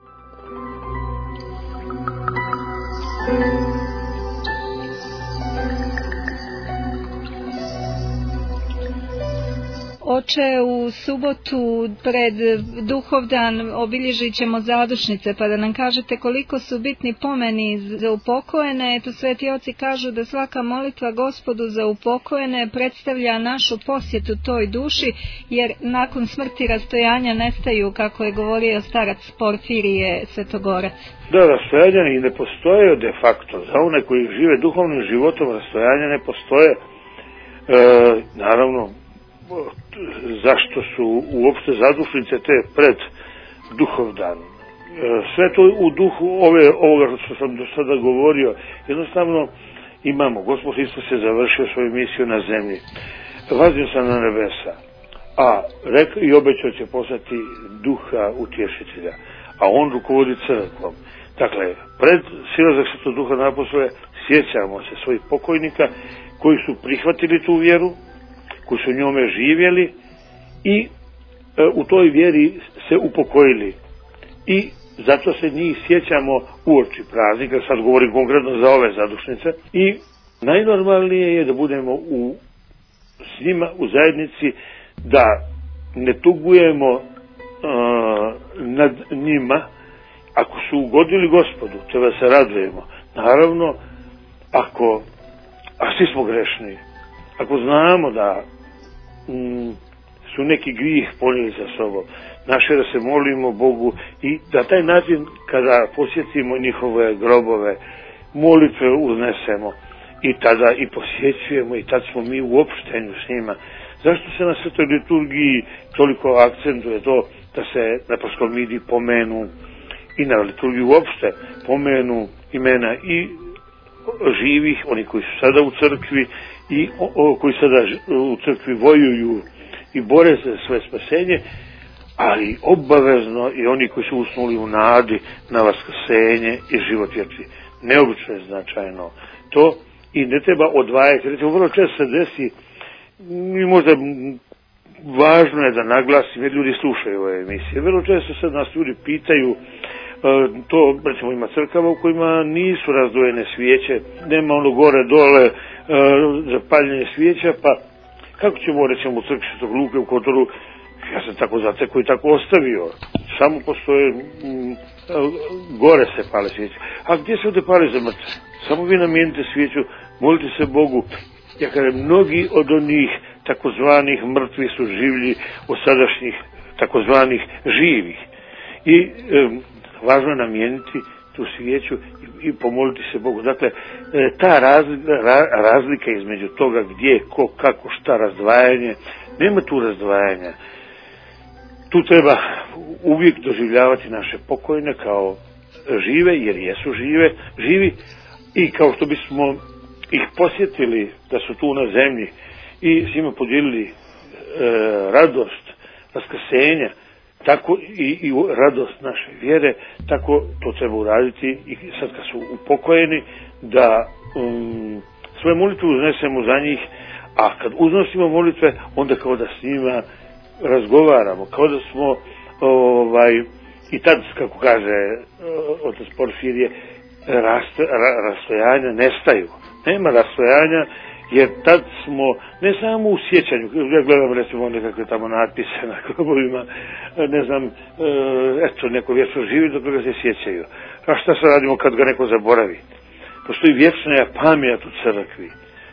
Oče, u subotu pred Duhovdan obilježit ćemo zadušnice, pa da nam kažete koliko su bitni pomeni za upokojene. Eto, sveti oci kažu da svaka molitva Gospodu za upokojene predstavlja našu posjetu toj duši, jer nakon smrti rastojanja nestaju, kako je govorio starac Porfirije Svetogorac. Da, rastojanja i ne postoje de facto. Za one koji žive duhovnim životom rastojanja ne postoje. Naravno, zašto su uopšte zadušnice te pred Duhovdan. Sve to u duhu ovoga što sam do sada govorio. Jednostavno imamo, Gospod Hristos je završio svoju misiju na zemlji. Vaznio sam na nebesa, a rekao i obećao će poslati duha utješitelja, a on rukovodi crkvom. Dakle, pred silazak Svetog Duha na apostole sjećamo se svojih pokojnika koji su prihvatili tu vjeru, koji su njome živjeli i u toj vjeri se upokojili. I zato se njih sjećamo uoči praznika, sad govorim konkretno za ove zadušnice. I najnormalnije je da budemo s njima u zajednici, da ne tugujemo nad njima. Ako su ugodili Gospodu, treba se radujemo. Naravno, a svi smo grešni, ako znamo da su neki grijeh ponijeli za sobom, naše da se molimo Bogu i da taj način kada posjetimo njihove grobove, molitve uznesemo i tada i posjećujemo i tad smo mi u opštenju s njima. Zašto se na svetoj liturgiji toliko akcentuje to da se na paskomidi pomenu i na liturgiji uopšte pomenu imena i živih, oni koji su sada u crkvi i koji sada u crkvi vojuju i bore za svoje spasenje, ali obavezno i oni koji su usnuli u nadi na vaskrsenje i život vječni. Neobično je značajno to i ne treba odvajati. Recimo, vrlo često se desi i možda važno je da naglasim, jer ljudi slušaju ove emisije. Vrlo često se nas ljudi pitaju, to recimo ima crkava u kojima nisu razdvojene svijeće, nema ono gore dole zapaljenje svijeća, pa kako ćemo recimo u crkvi Svetog Luke u Kotoru, ja sam tako zatekao i tako ostavio, samo postoje gore se pale svijeće. A gdje se ovdje pali za mrtve? Samo vi namijenite svijeću, molite se Bogu. Ja kažem, mnogi od onih takozvanih mrtvi su življi od sadašnjih takozvanih živih. I važno je namijeniti tu svijeću i pomoliti se Bogu. Dakle, ta razlika između toga gdje, ko, kako, šta, razdvajanje, nema tu razdvajanja. Tu treba uvijek doživljavati naše pokojne kao žive, jer jesu živi, i kao što bismo ih posjetili da su tu na zemlji i s njima podijelili radost vaskrsenja, tako i radost naše vjere, tako to treba uraditi i sad kad su upokojeni, da svoje molitve uznesemo za njih, a kad uznosimo molitve, onda kao da s njima razgovaramo, kao da smo i tad, kako kaže otac Porfirije, rastojanja nestaju. Nema rastojanja, jer tad smo ne samo u sjećanju, ja gledam recimo nekakve tamo natpise na grobovima, ne znam, eto, neko vječno živi dok ga se sjećaju. A šta se radimo kad ga neko zaboravi? Postoji vječna pamćenja u crkvi,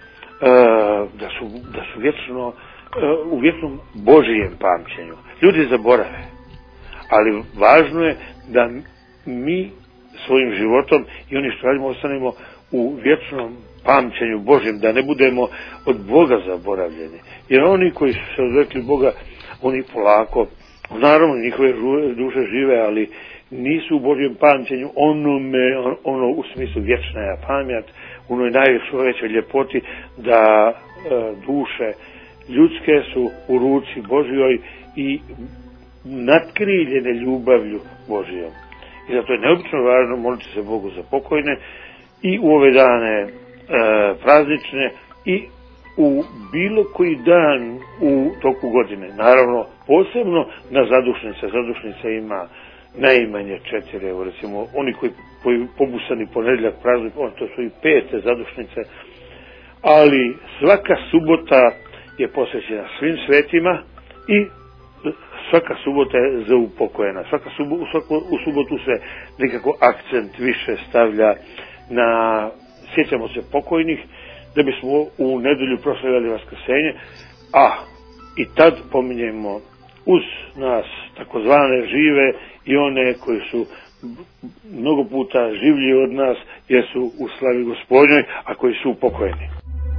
da su vječno, u vječnom Božijem pamćenju. Ljudi zaborave, ali važno je da mi svojim životom i oni što radimo ostanemo u vječnom pamćenju Božjem, da ne budemo od Boga zaboravljeni. Jer oni koji su se odrekli Boga, oni polako, naravno njihove duše žive, ali nisu u Božjem pamćenju ono u smislu vječna pamćat, u onoj najvećoj ljepoti da duše ljudske su u ruci Božjoj i natkriljene ljubavlju Božjom. I zato je neobično važno moliti se Bogu za pokojne i u ove dane praznične i u bilo koji dan u toku godine. Naravno, posebno na zadušnice. Zadušnica ima najmanje 4, evo recimo, oni koji pobusani ponedjeljak, praznik, to su i 5 zadušnice, ali svaka subota je posvećena svim svetima i svaka subota je zaupokojena. U subotu se nekako akcent više stavlja na sjećamo se pokojnih, da bismo u nedelju proslavljali Vaskrsenje, a i tad pominjemo uz nas takozvane žive i one koji su mnogo puta življi od nas jer su u slavi Gospodnjoj, a koji su upokojeni.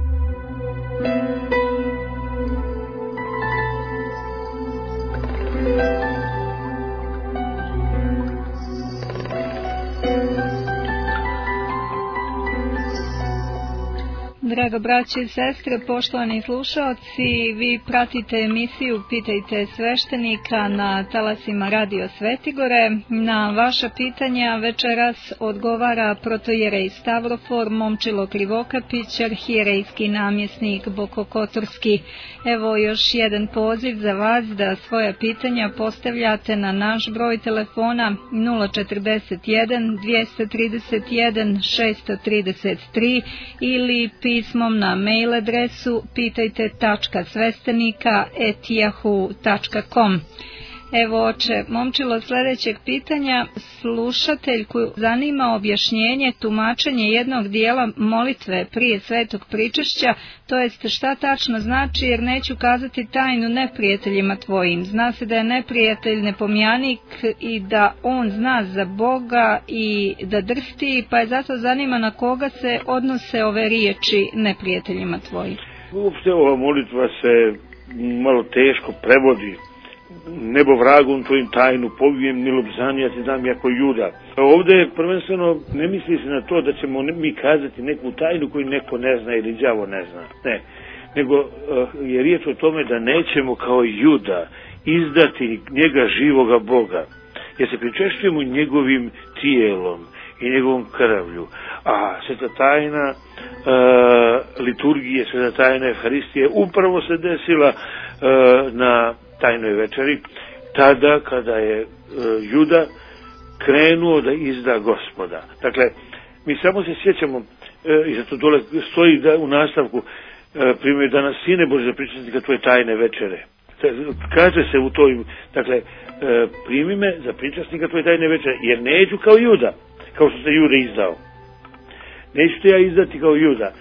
Draga braće i sestre, poštovani slušaoci, vi pratite emisiju Pitajte sveštenika na talasima Radio Svetigore. Na vaša pitanja večeras odgovara protojerej Stavrofor Momčilo Krivokapić, arhijerejski namjesnik Bokokotorski. Evo još jedan poziv za vas da svoja pitanja postavljate na naš broj telefona 041 231 633 ili pismom na mail adresu pitajte.svestenika@yahoo.com. Evo, oče Momčilo, sljedećeg pitanja, slušatelj koji zanima objašnjenje, tumačenje jednog dijela molitve prije svetog pričešća, to jest šta tačno znači, jer neću kazati tajnu neprijateljima tvojim. Zna se da je neprijatelj nepomjanik i da on zna za Boga i da drhti, pa je zato zanima na koga se odnose ove riječi neprijateljima tvojim. Uopšte ova molitva se malo teško prevodi. Nebo vragom tvojim tajnu povijem, ni lobzanija ti dam jako Juda. Ovdje prvenstveno ne misli se na to da ćemo mi kazati neku tajnu koju neko ne zna ili đavo ne zna. Ne. Nego je riječ o tome da nećemo kao Juda izdati njega živoga Boga. Jer se pričešćujemo njegovim tijelom i njegovom krvlju. A sveta tajna liturgije, sveta tajna Evharistije upravo se desila na tajnoj večeri, tada kada je Juda krenuo da izda Gospoda. Dakle, mi samo se sjećamo, i zato dole stoji da u nastavku primaju danas Sine Božji za pričasnika tvoje tajne večere. Kaže se u toj, dakle, primi me za pričasnika tvoje tajne večere, jer neću kao Juda, kao što se Juda izdao. Neću te ja izdati kao Juda.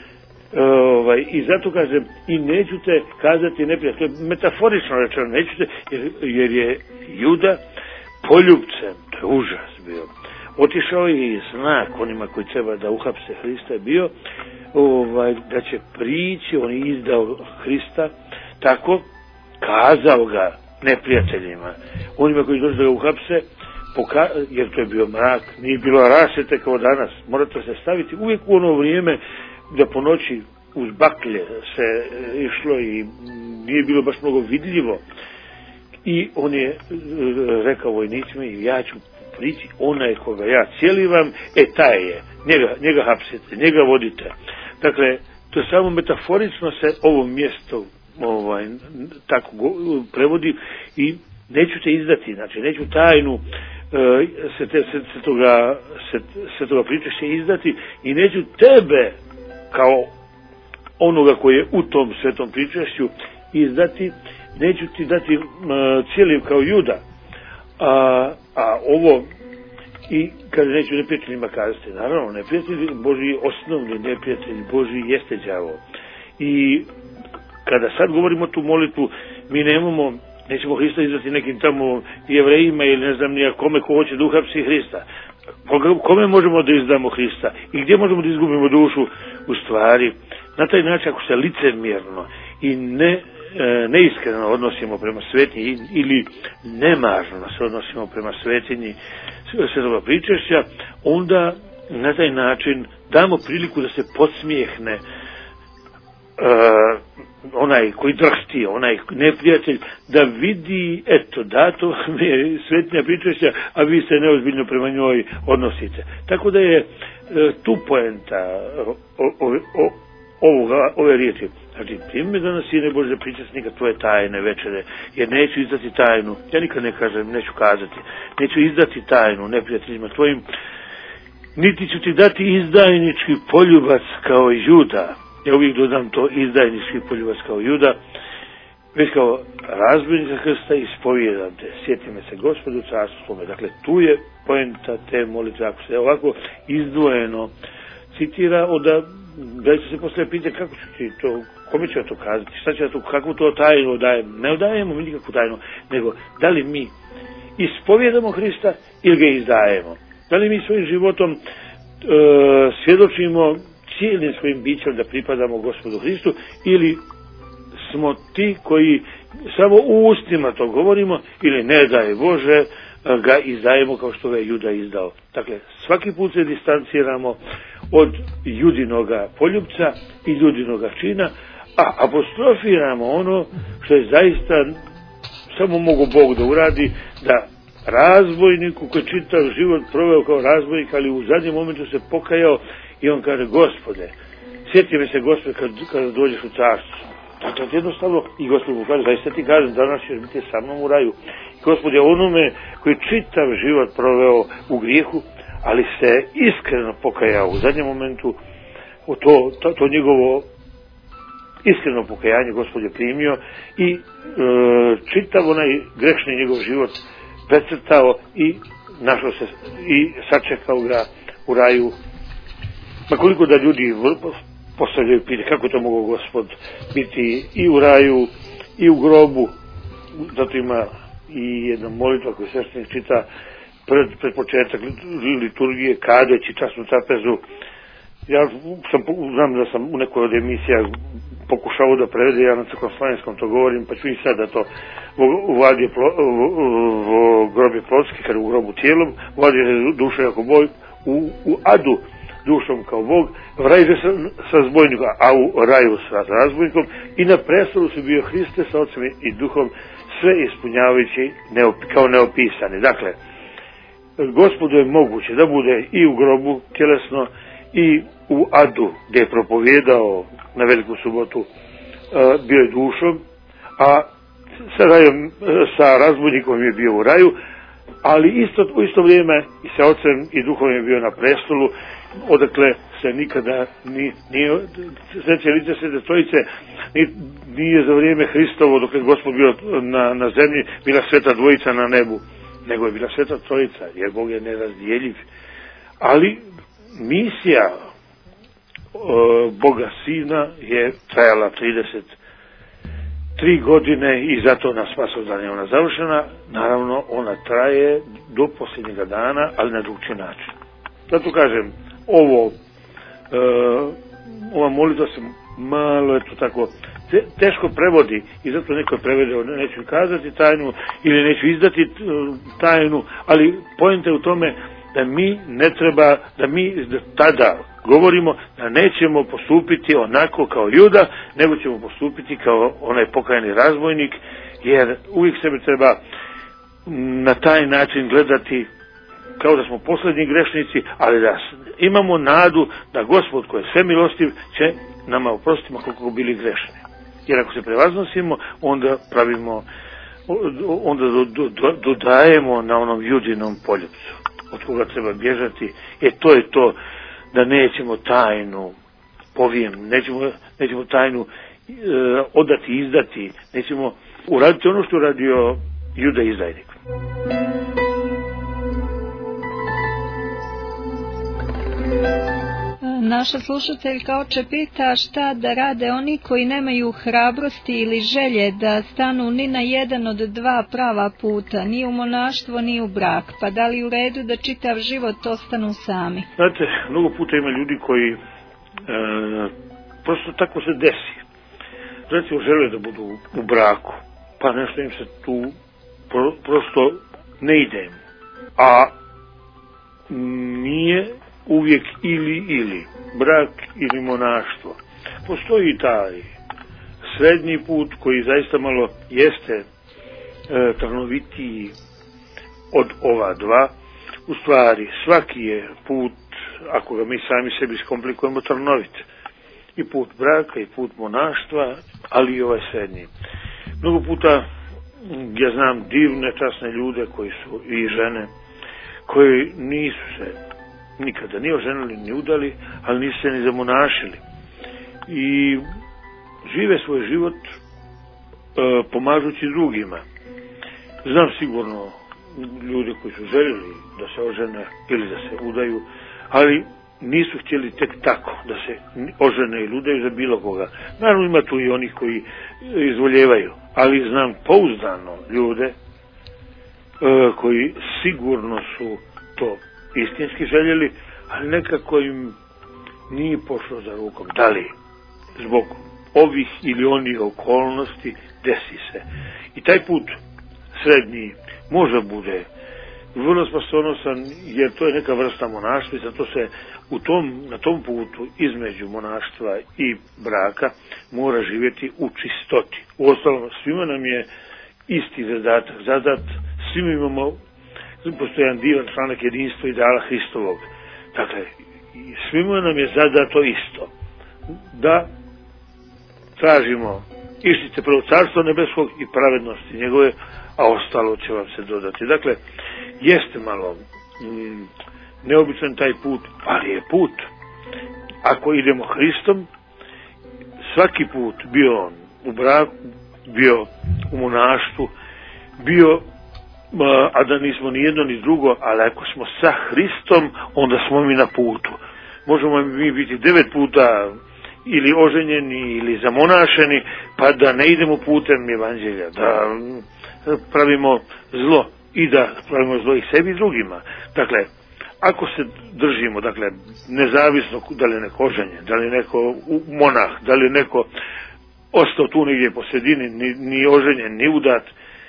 I zato kažem, i neću te kazati neprijatelj, to je metaforično rečeno, neću te, jer je Juda poljubcem, to je užas bio, otišao je i znak onima koji treba da uhapse Hrista je bio, da će prići, on je izdao Hrista, tako kazao ga neprijateljima, onima koji došli da ga uhapse, jer to je bio mrak, nije bilo rasvjete kao danas, morate se staviti uvijek u ono vrijeme da po noći uz baklje se išlo i nije bilo baš mnogo vidljivo. I on je rekao vojnicima, i ja ću prići, onaj koga ja cijelivam, taj je, njega hapsite, njega vodite. Dakle, to samo metaforično se ovo mjesto tako prevodi i neću te izdati, znači neću tajnu se toga pričešća izdati i neću tebe kao onoga koji je u tom svetom pričešću izdati, neću ti dati cijeli kao Juda, a ovo i kada neću neprijateljima kazati, naravno neprijatelj Božji, osnovni neprijatelj Božji jeste đavo. I kada sad govorimo tu molitvu, mi nećemo Hrista izdati nekim tamo Jevrejima ili ne znam nijak kome ko hoće da uhapsi Hrista. Kome možemo da izdamo Hrista i gdje možemo da izgubimo dušu? U stvari, na taj način ako se licemjerno i neiskreno odnosimo prema svetinji ili nemarno se odnosimo prema svetinji svetoga pričešća, onda na taj način damo priliku da se podsmijehne onaj koji drhti, onaj neprijatelj, da vidi, dato mi je svetinja pričešća, a vi se neozbiljno prema njoj odnosite. Tako da je tu poenta ove riječi. Znači, primi me danas, sine Bože, pričasnika tvoje tajne večere, jer neću izdati tajnu. Ja nikad ne kažem, neću kazati. Neću izdati tajnu neprijateljima tvojim, niti ću ti dati izdajnički poljubac kao Juda. Ja uvijek dodam to, izdajnički poljubac kao Juda. Već kao razbojnika krsta ispovijedam te. Sjeti me se Gospodu carstvu svome. Dakle, tu je poenta te molitve. Ako se ovako izdvojeno citira, onda da će se poslije pitati kako ću ti to, kome ću ja to kazati, šta ću ja to, kakvu to tajnu odajem. Ne odajemo mi nikakvu tajnu, nego da li mi ispovijedamo Hrista ili ga izdajemo. Da li mi svojim životom svjedočimo cijelim svojim bićem da pripadamo Gospodu Hristu, ili smo ti koji samo u ustima to govorimo, ili ne daj Bože ga izdajemo kao što ga je Juda izdao. Dakle, svaki put se distanciramo od Judinoga poljubca i Judinoga čina, a apostrofiramo ono što je zaista samo mogu Bog da uradi, da razbojniku koji čitav život proveo kao razbojnik, ali u zadnjem momentu se pokajao i on kaže: Gospode, sjeti me se Gospode kad dođeš u carstvo. Dakle, jednostavno, i Gospod mu kaže: zaista ti kažem, danas ćeš biti sa mnom u raju. Gospod je onome koji čitav život proveo u grijehu, ali se iskreno pokajao u zadnjem momentu, to njegovo iskreno pokajanje Gospod je primio i čitav onaj grešni njegov život precrtao i našao se i sačekao ga u raju. Ma koliko da ljudi postavljaju pitanje kako to mogu Gospod biti i u raju i u grobu. Zato ima i jedna molitva koju sveštenik čita pred početak liturgije, kadeći časnu trapezu. Ja znam da sam u nekoj od emisija pokušao da prevede, ja na crkvoslavenskom to govorim, pa ću i sad da to grob je plotski, kad je u grobu tijelom, vadi duša jako Bog, u adu dušom kao Bog, v raju sa zbojnikom, a u raju sa razbojnikom, i na prestolu su bio Hriste sa Otcem i Duhom, sve ispunjavajući kao neopisani. Dakle, Gospodu je moguće da bude i u grobu tjelesno i u adu gdje je propovijedao na Veliku subotu, bio je dušom, a sa razbojnikom je bio u raju, ali u isto vrijeme i sa Otcem i Duhom je bio na prestolu, odakle se nikada nije Sveće lice Svete Trojice nije za vrijeme Hristovo, dok je Gospod bio na zemlji, bila Sveta Dvojica na nebu, nego je bila Sveta Trojica, jer Bog je nerazdjeljiv. Ali misija Boga Sina je trajala 33 godine i zato na Spasovdan je ona završena. Naravno, ona traje do posljednjega dana, ali na drugčiji način. Zato kažem, ova molitva se malo, eto tako, teško prevodi i zato neko je prevedeo: neću kazati tajnu ili neću izdati tajnu, ali poenta je u tome da mi ne treba, da mi tada govorimo da nećemo postupiti onako kao Juda, nego ćemo postupiti kao onaj pokajani razbojnik, jer uvijek sebe treba na taj način gledati kao da smo posljednji grešnici, ali da imamo nadu da Gospod koji je sve milostiv će nama oprostiti koliko bili grešni. Jer ako se prevaznosimo, onda dodajemo na onom Judinom poljupcu od koga treba bježati. To je to, da nećemo tajnu nećemo tajnu odati, izdati, nećemo uraditi ono što uradio Juda izdajnik. Naša slušateljka oče pita šta da rade oni koji nemaju hrabrosti ili želje da stanu ni na jedan od dva prava puta, ni u monaštvo ni u brak, pa da li u redu da čitav život ostanu sami? Znate, mnogo puta ima ljudi koji prosto tako se desi. Recimo žele da budu u braku, pa nešto im se tu prosto ne ide. A nije uvijek ili, brak ili monaštvo. Postoji taj srednji put koji zaista malo jeste trnovitiji od ova dva. U stvari, svaki je put, ako ga mi sami sebi skomplikujemo, trnovit. i put braka i put monaštva, ali i ovaj srednji. Mnogo puta ja znam divne, časne ljude koji su i žene, koji nisu se nikada ni oženili, ni udali, ali nisu se ni zamonašili. I žive svoj život pomažući drugima. Znam sigurno ljude koji su željeli da se ožene ili da se udaju, ali nisu htjeli tek tako da se ožene ili udaju za bilo koga. Naravno ima tu i onih koji izvoljevaju, ali znam pouzdano ljude koji sigurno su to istinski željeli, ali nekako im nije pošlo za rukom. Da li zbog ovih ili onih okolnosti desi se. I taj put srednji može bude vrlo spasonosan, jer to je neka vrsta monaštva i zato se na tom putu između monaštva i braka mora živjeti u čistoti. Uostalom, svima nam je isti zadatak zadat, svima imamo, postoji jedan divan članak jedinstva ideala Hristovog. Dakle, svima nam je zadato isto, da tražimo ištite prvo carstvo nebeskog i pravednosti njegove, a ostalo će vam se dodati. Dakle, jeste malo neobičan taj put, ali je put. Ako idemo Hristom, svaki put, bio on u braku, bio u monaštvu, bio, a da nismo ni jedno ni drugo, ali ako smo sa Hristom, onda smo mi na putu. Možemo mi biti 9 puta ili oženjeni ili zamonašeni, pa da ne idemo putem evanđelja, da pravimo zlo i da pravimo zlo i sebi i drugima. Dakle, ako se držimo, dakle, nezavisno da li je neko oženjen, da li je neko monah, da li je neko ostao tu negdje po sredini, ni oženjen, ni udat,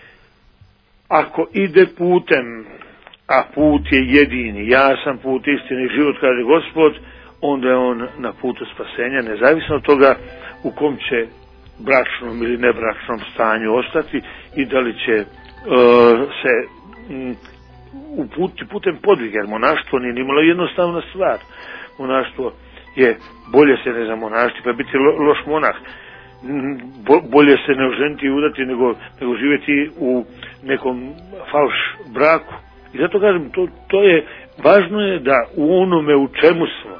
ako ide putem, a put je jedini, ja sam put, istini, život, kaže Gospod, onda je on na putu spasenja, nezavisno od toga u kom će bračnom ili nebračnom stanju ostati i da li će se uputiti putem podviga, jer monaštvo nije nimalo jednostavna stvar. Monaštvo je bolje se ne zamonašti pa biti loš monah, bolje se ne oženiti i udati nego živjeti u nekom falš braku. I zato kažem, to je važno je da u onome u čemu smo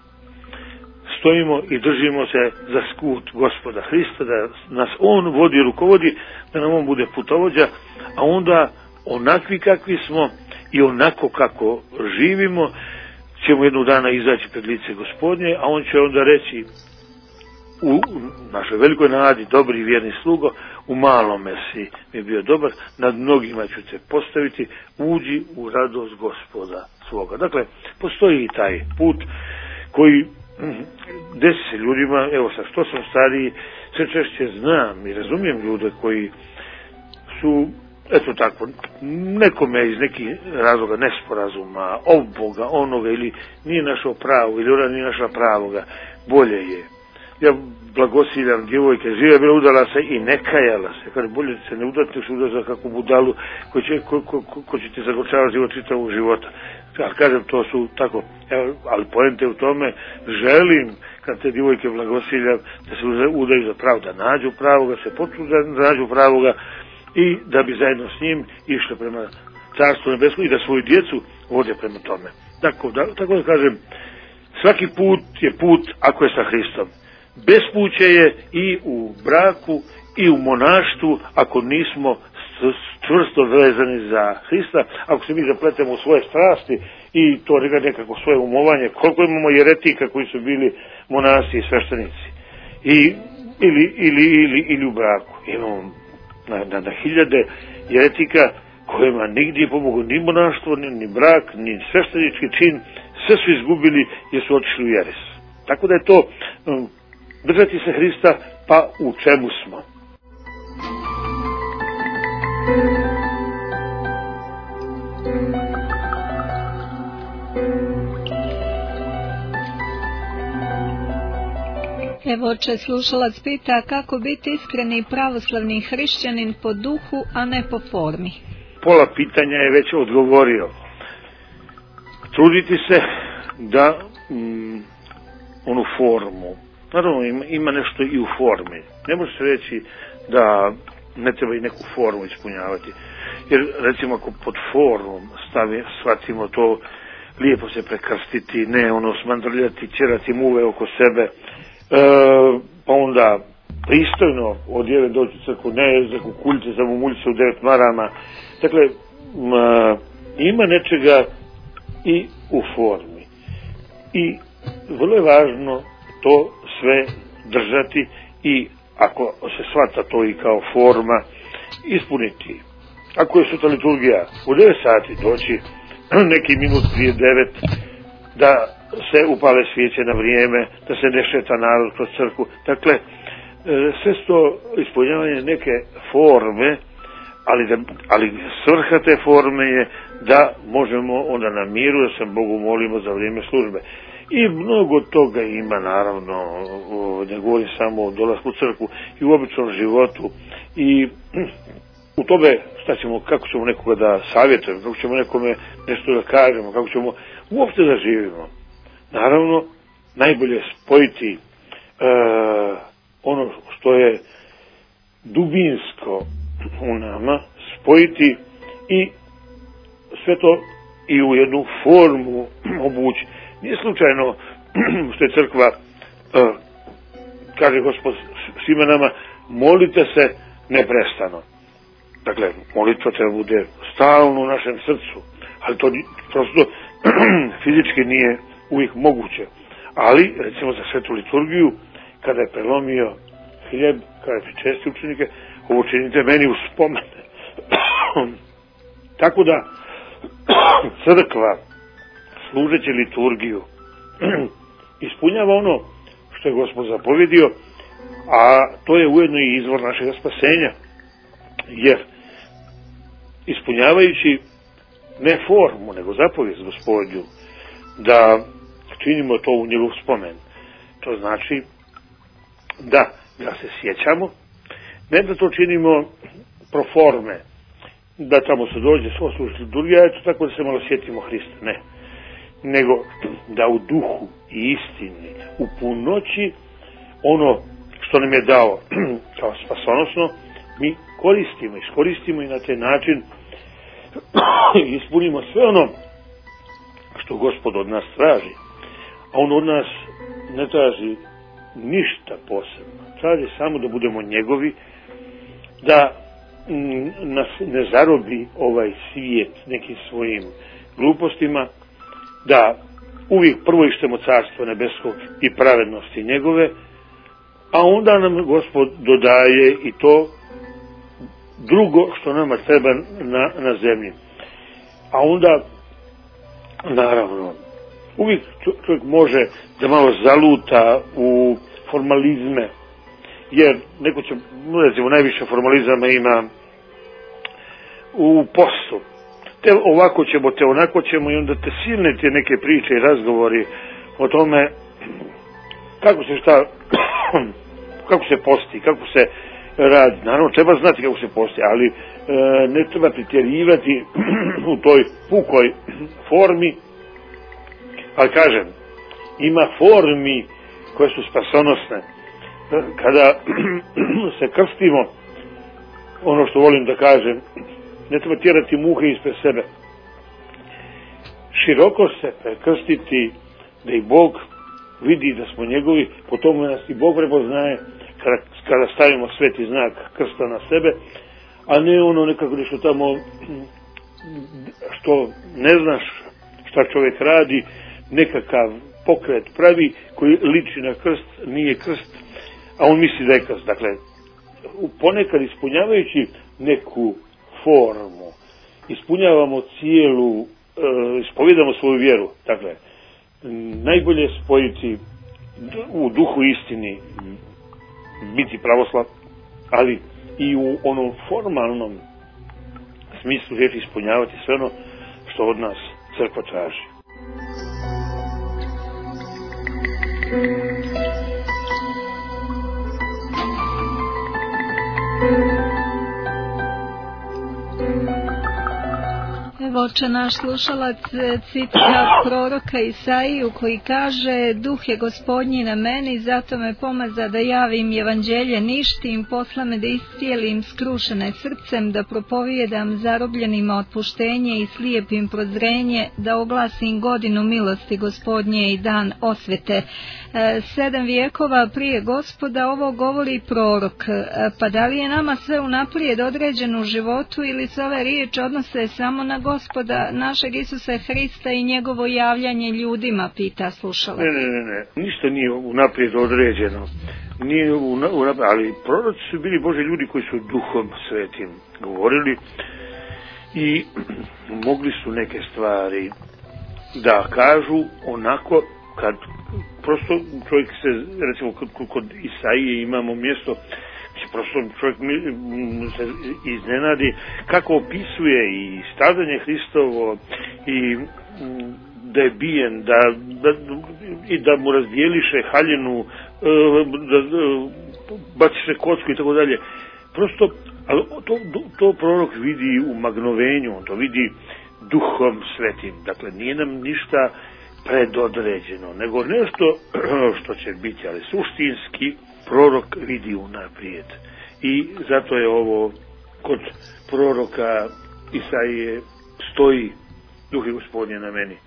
stojimo i držimo se za skut Gospoda Hrista, da nas on vodi i rukovodi, da nam on bude putovođa, a onda onakvi kakvi smo i onako kako živimo ćemo jednog dana izaći pred lice Gospodnje, a on će onda reći u našoj velikoj nadi, dobri i vjerni slugo, u malome si mi bio dobar, nad mnogima ću te postaviti, uđi u radost Gospoda svoga. Dakle, postoji i taj put koji desi se ljudima, evo sad što sam stariji, sve češće znam i razumijem ljude koji su, eto tako, nekome iz nekih razloga nesporazuma, ovoga, onoga, ili nije našao pravo, ili ona nije našla pravoga, bolje je. Ja blagosiljam djevojke, živa bila, udala se i ne kajala se. Kaže, bolje se ne udati, se udati za kakvu budalu ko će ti zagorčavati život čitavog života. Ja kažem, to su tako, evo, ali poente u tome, želim, kad te djevojke blagosiljam, da se udaju za pravo, da nađu pravoga, se počnu da nađu pravoga i da bi zajedno s njim išle prema carstvu nebeskom i da svoju djecu vode prema tome. Tako da kažem, svaki put je put ako je sa Hristom. Bespuće je i u braku i u monaštvu ako nismo čvrsto vezani za Hrista, ako se mi zapletemo u svoje strasti i to nekako svoje umovanje, koliko imamo jeretika koji su bili monasi i sveštenici ili u braku. Imamo na hiljade jeretika kojima nigdje pomogu ni monaštvo, ni brak, ni sveštenički čin, sve su izgubili jer su otišli u jeres. Tako da je to držati se Hrista, pa u čemu smo. Evo, oče, slušalac pita kako biti iskreni pravoslavni hrišćanin po duhu, a ne po formi. Pola pitanja je već odgovorio. Truditi se da onu formu naravno ima nešto i u formi. Ne može se reći da ne treba i neku formu ispunjavati. Jer recimo ako pod formom shvatimo to lijepo se prekrstiti, ne smandrljati, ćerati muve oko sebe, pa onda pristojno odjeven doći u crkvu, ne za kukuljce, za mumuljice u 9 marama. Dakle, ima nečega i u formi. I vrlo je važno to sve držati i ako se shvata to i kao forma, ispuniti. Ako je sutra liturgija u 9 sati doći neki minut prije 9, da se upale svijeće na vrijeme, da se ne šeta narod kroz crkvu. Dakle, sve to ispunjavanje neke forme, ali svrha te forme je da možemo onda na miru da se Bogu molimo za vrijeme službe. I mnogo toga ima, naravno, ne govorim samo o dolasku u crkvu, i u običnom životu, i u tome kako ćemo nekoga da savjetujemo, kako ćemo nekome nešto da kažemo, kako ćemo uopšte da živimo. Naravno, najbolje je spojiti ono što je dubinsko u nama, spojiti i sve to i u jednu formu obući. Nije slučajno što je crkva, kaže Gospod svima nama, molite se neprestano. Dakle, molitva treba bude stalno u našem srcu, ali to prosto fizički nije uvijek moguće. Ali, recimo za svetu liturgiju, kada je prelomio hljeb, kada je pričestio učenike, ovo činite meni u spomen. Tako da, crkva, služeći liturgiju, ispunjava ono što je Gospod zapovjedio, a to je ujedno i izvor našeg spasenja. Jer, ispunjavajući ne formu, nego zapovijest Gospodnju, da činimo to u njegov spomen. To znači da ga se sjećamo, ne da to činimo pro forme, da tamo se dođe, svo služi liturgija, eto tako da se malo sjetimo Hrista, ne. Nego da u duhu i istini, u punoći, ono što nam je dao kao spasonosno, mi iskoristimo i na taj način ispunimo sve ono što Gospod od nas traži. A on od nas ne traži ništa posebno. Traži samo da budemo njegovi, da nas ne zarobi ovaj svijet nekim svojim glupostima, da uvijek prvo ištemo carstvo nebeskog i pravednosti njegove, a onda nam Gospod dodaje i to drugo što nama treba na zemlji. A onda, naravno, uvijek čovjek može da malo zaluta u formalizme, jer neko će, recimo, najviše formalizama ima u postu. Te ovako ćemo, te onako ćemo, i onda te silne te neke priče i razgovori o tome kako se posti, kako se radi. Naravno, treba znati kako se posti, ali ne treba pretjerivati u toj pukoj formi. Ali kažem, ima formi koje su spasonosne. Kada se krstimo, ono što volim da kažem, ne treba tjerati muhe ispred sebe. Široko se prekrstiti, da i Bog vidi da smo njegovi, po tome nas i Bog prepoznaje kada stavimo sveti znak krsta na sebe, a ne ono nekako nešto tamo što ne znaš šta čovjek radi, nekakav pokret pravi koji liči na krst, nije krst, a on misli da je krst. Dakle, ponekad ispunjavajući neku formu, ispunjavamo ispovjedamo svoju vjeru. Dakle, najbolje je spojiti u duhu istini, biti pravoslav, ali i u onom formalnom smislu riječi ispunjavati sve ono što od nas crkva traži. Evo, oče naš slušalac citira proroka Isaiju koji kaže: Duh je Gospodnji na meni, zato me pomaza da javim evanđelje ništim, posla me da iscijelim skrušene srcem, da propovijedam zarobljenima otpuštenje i slijepim prozrenje, da oglasim godinu milosti Gospodnje i dan osvete. 7 vijekova prije Gospoda ovo govori prorok. Pa da li je nama sve unaprijed određeno u životu ili se ove riječi odnose samo na Gospoda našeg Isusa Hrista i njegovo javljanje ljudima, pita slušalac. Ne. Ništa nije unaprijed određeno. Nije ali proroci su bili Božji ljudi koji su Duhom Svetim govorili i mogli su neke stvari da kažu onako kad prosto čovjek se, recimo kod Isaije imamo mjesto prosto čovjek se iznenadi kako opisuje i stradanje Hristovo i da je bijen, i da mu razdijeliše haljinu, da baciše kocku i tako dalje. Prosto to prorok vidi u magnovenju, on to vidi Duhom Svetim. Dakle, nije nam ništa predodređeno, nego nešto što će biti, ali suštinski prorok vidi unaprijed. I zato je ovo kod proroka Isaije stoji Duh je Gospodnje na meni.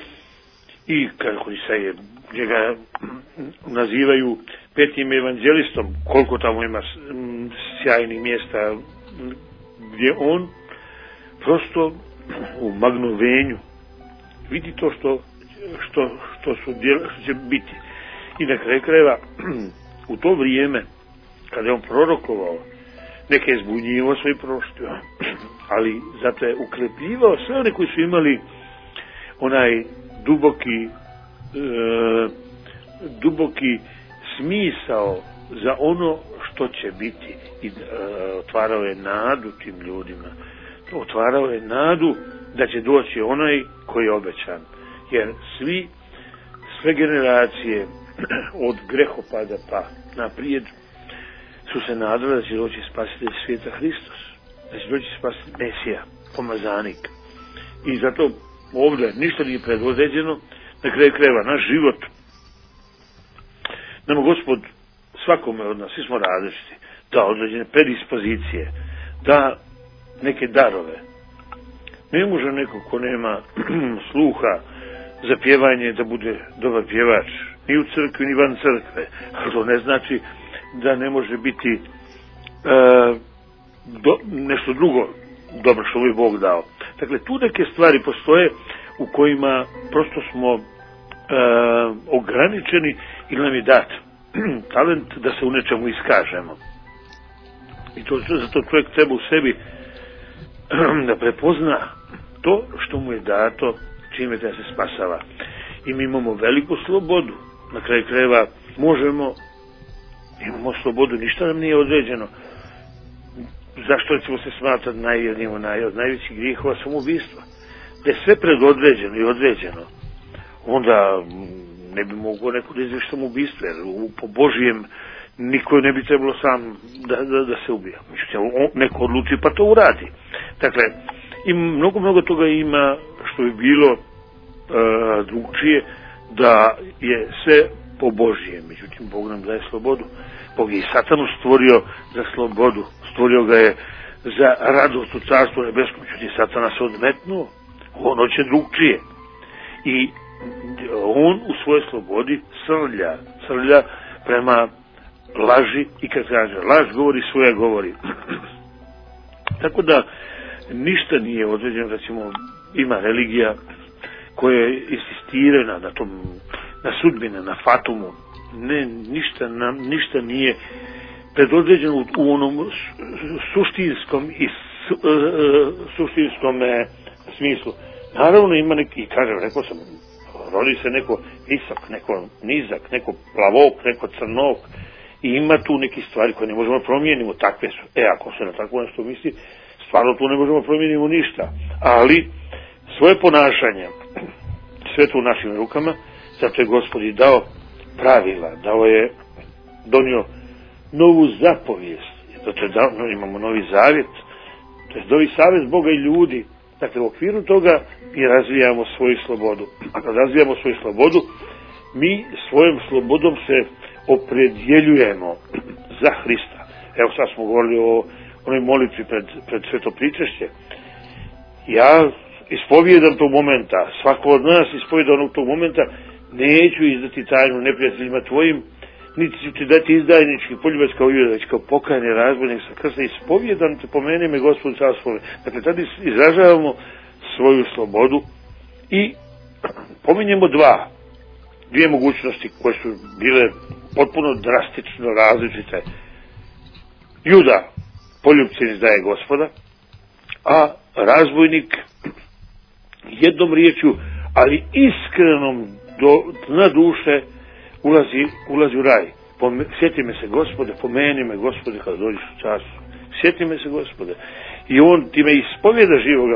I kako Isaije njega nazivaju petim evanđelistom, koliko tamo ima sjajnih mjesta gdje on prosto u magnovenju vidi to što će biti. I na kraju krajeva u to vrijeme kada je on prorokovao, neke je zbunjivao svoj proštio, ali zato je ukrepljivao sve one koji su imali onaj duboki smisao za ono što će biti. I otvarao je nadu tim ljudima. Otvarao je nadu da će doći onaj koji je obećan. Jer sve generacije od grehopada pa naprijed su se nadali da će doći spasitelj svijeta Hristos, da će doći spasitelj Mesija, pomazanik. I zato ovdje ništa nije predodređeno, na kraju krajeva naš život nama Gospod svakome od nas, svi smo različiti, da određene predispozicije, da neke darove. Ne može neko ko nema sluha za pjevanje da bude dobar pjevač, ni u crkvi ni van crkve, ali to ne znači da ne može biti nešto drugo dobro što bi Bog dao. Dakle, tu neke stvari postoje u kojima prosto smo ograničeni ili nam je dat talent da se u nečemu iskažemo. I zato čovjek treba u sebi da prepozna to što mu je dato, čime da se spasava. I mi imamo veliku slobodu. Na kraju krajeva imamo slobodu, ništa nam nije određeno. Zašto ćemo se smatrati najvjernijim od najvećih grijehova samoubistva? Da je sve predodređeno i određeno, onda ne bi mogao neko da izvrši samoubistvo, jer po Božijem niko ne bi trebalo sam da se ubija. Neko odluči pa to uradi. Dakle, i mnogo toga ima što bi bilo drugčije, da je sve po Božijem. Međutim, Bog nam daje slobodu. Bog je i Satanu stvorio za slobodu. Stvorio ga je za radost u carstvu nebeskom. Međutim, Satana se odmetnuo. On hoće drugčije. I on u svojoj slobodi srlja prema laži, i kad kaže laž govori, svoje govori. Tako da ništa nije određeno. Recimo, ima religija koja je insistirana na sudbine, na fatumu. Ne, ništa nije predodređeno u onom suštinskom smislu. Naravno ima neki, rekao sam, rodi se neko visok, neko nizak, neko plavok, neko crnog, i ima tu neki stvari koje ne možemo promijenimo, takve su. Ako se na tako nešto misli, stvarno tu ne možemo promijenimo ništa. Ali svoje ponašanje, sve to u našim rukama, zato je Gospod i dao pravila, donio novu zapovijest. Zato imamo novi zavjet, to je novi savez Boga i ljudi, Dakle, u okviru toga mi razvijamo svoju slobodu. A kad razvijamo svoju slobodu, mi svojom slobodom se opredjeljujemo za Hrista. Evo sad smo govorili o onoj molitvi pred sveto pričešće. Ja ispovijedam tog momenta, svako od nas ispovijedam tog momenta, neću izdati tajnu neprijateljima tvojim, niti ću ti dati izdajnički poljubac kao Juda, kao pokajanje razbojnik sa krsta, ispovijedam te, pomeni me Gospod carstvo. Dakle, tada izražavamo svoju slobodu i pominjemo dvije mogućnosti koje su bile potpuno drastično različite. Juda, poljubcen izdaje Gospoda, a razbojnik jednom riječju, ali iskrenom do dna duše ulazi u raj. Sjeti me se Gospode, pomeni me Gospode kada dođeš u carstvo. Sjeti me se Gospode. I on time ispovjeda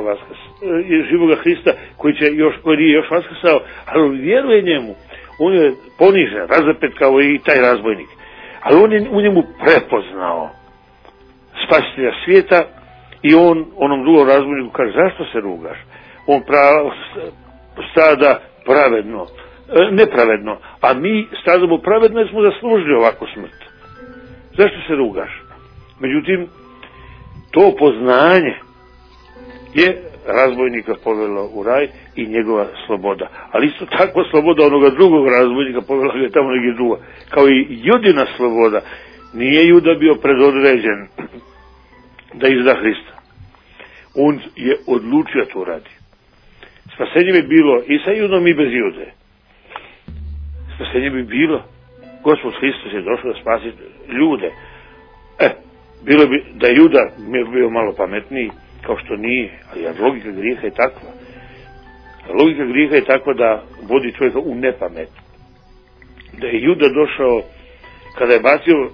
živoga Hrista koji nije još vaskrsao, ali on vjeruje njemu. On je ponižen, razapet kao i taj razbojnik. Ali on je u njemu prepoznao spasitelja svijeta i on onom drugom razbojniku kaže, zašto se rugaš? On strada pravedno, nepravedno, a mi stradamo pravedno jer smo zaslužili ovakvu smrt. Zašto se rugaš? Međutim, to poznanje je razbojnika povelo u raj i njegova sloboda. Ali isto tako sloboda onoga drugog razbojnika povela ga tamo negdje druga. Kao i Judina sloboda. Nije Juda bio predodređen da izda Hrista. On je odlučio to radi. Spasenje bi bilo i sa Judom i bez Jude. Spasenje bi bilo. Gospod Hristos je došao da spasi ljude. Bilo bi da Juda mi bio malo pametniji, kao što nije, ali logika grijeha je takva. Logika grijeha je takva da vodi čovjeka u nepamet. Da je Juda došao, kada je bacio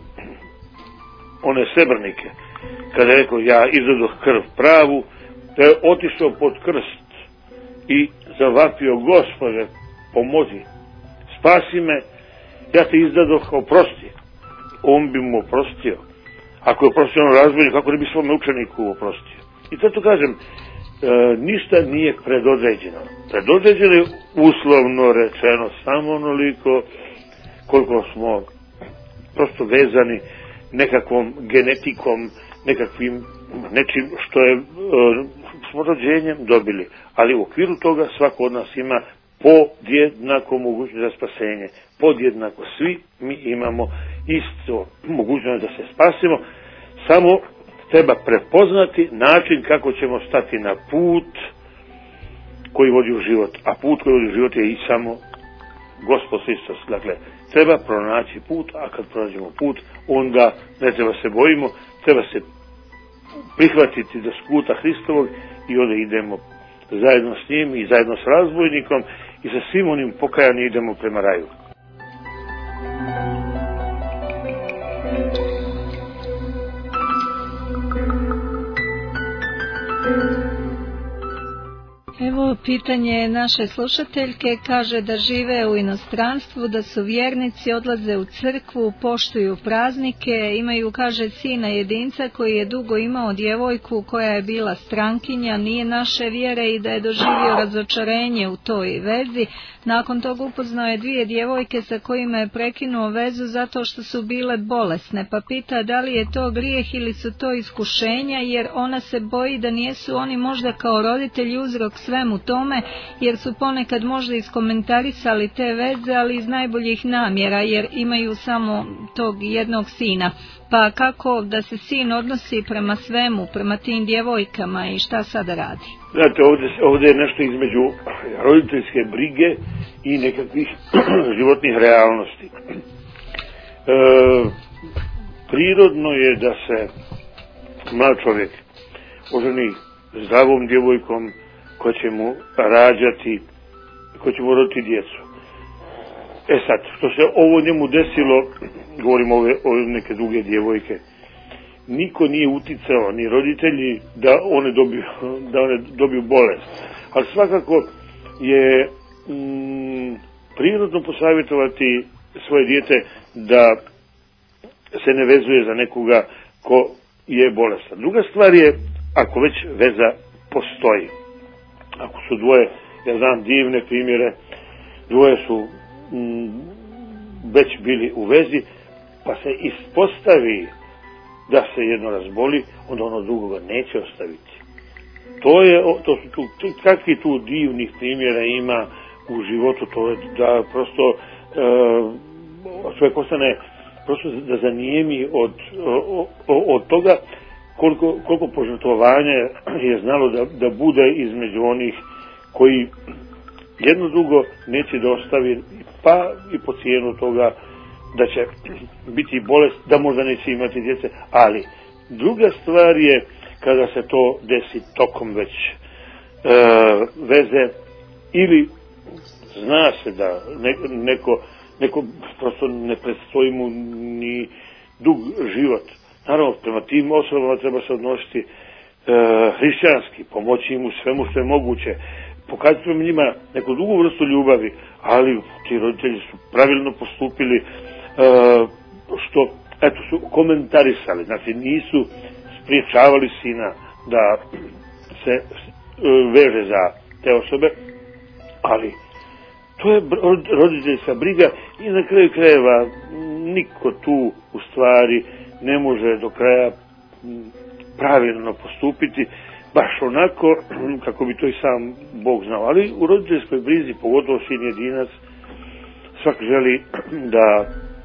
one srebrnike, kada je rekao, ja izdadoh krv pravu, da je otišao pod krst i zavapio, Gospode, pomozi, spasi me, ja te izdadoh, oprosti. On bi mu oprostio. Ako je oprostio ono razbojnik, kako ne bi svome učeniku oprostio. I zato kažem, ništa nije predodređeno. Predodređeno je uslovno rečeno samo onoliko koliko smo prosto vezani nekakvom genetikom, nekakvim nečim što je smo rođenjem dobili. Ali u okviru toga svako od nas ima podjednako mogućnost za spasenje. Podjednako svi mi imamo isto mogućnost da se spasimo. Samo treba prepoznati način kako ćemo stati na put koji vodi u život. A put koji vodi u život je i samo Gospod Hristos. Dakle, treba pronaći put, a kad pronađemo put, onda ne treba se bojimo, treba se prihvatiti do puta Hristovog i onda idemo zajedno s njim i zajedno s razbojnikom i sa svim onim pokajanim idemo prema raju. Evo pitanje naše slušateljke, kaže da žive u inostranstvu, da su vjernici, odlaze u crkvu, poštuju praznike, imaju, kaže, sina jedinca koji je dugo imao djevojku koja je bila strankinja, nije naše vjere i da je doživio razočarenje u toj vezi. Nakon toga upoznao je 2 djevojke sa kojima je prekinuo vezu zato što su bile bolesne, pa pita da li je to grijeh ili su to iskušenja, jer ona se boji da nijesu oni možda kao roditelji uzrok svemu tome, jer su ponekad možda iskomentarisali te veze, ali iz najboljih namjera, jer imaju samo tog jednog sina. Pa kako da se sin odnosi prema svemu, prema tim djevojkama i šta sada radi? Znate, ovdje je nešto između roditeljske brige i nekakvih životnih realnosti. Prirodno je da se mlad čovjek oženi zdravom djevojkom koja će mu rađati, koja će mu roditi djecu. Sad, što se ovo njemu desilo, govorimo o neke druge djevojke, niko nije uticao, ni roditelji, da one dobiju bolest. Ali svakako je prirodno posavjetovati svoje dijete da se ne vezuje za nekoga ko je bolestan. Druga stvar je, ako već veza postoji, ako su dvoje, ja znam divne primjere, dvoje su već bili u vezi, pa se ispostavi da se jedno razboli, onda ono drugoga neće ostaviti. Kakvi tu divnih primjera ima u životu, to je da prosto čovjek ostane prosto da zanijemi od toga koliko požrtvovanja je znalo da bude između onih koji jedno drugo neće da ostavi, pa i po cijenu toga da će biti bolest, da možda neće imati djece, ali druga stvar je kada se to desi tokom već veze ili zna se da neko prosto ne predstoji mu ni dug život. Naravno, prema tim osobama treba se odnositi hrišćanski, pomoći im u svemu što je moguće, pokazati njima neku drugu vrstu ljubavi, ali ti roditelji su pravilno postupili, što su komentarisali, znači nisu spriječavali sina da se veže za te osobe, ali to je roditeljska briga i na kraju krajeva niko tu u stvari ne može do kraja pravilno postupiti baš onako kako bi to i sam Bog znao. Ali u roditeljskoj brizi, pogotovo sin jedinac, svak želi da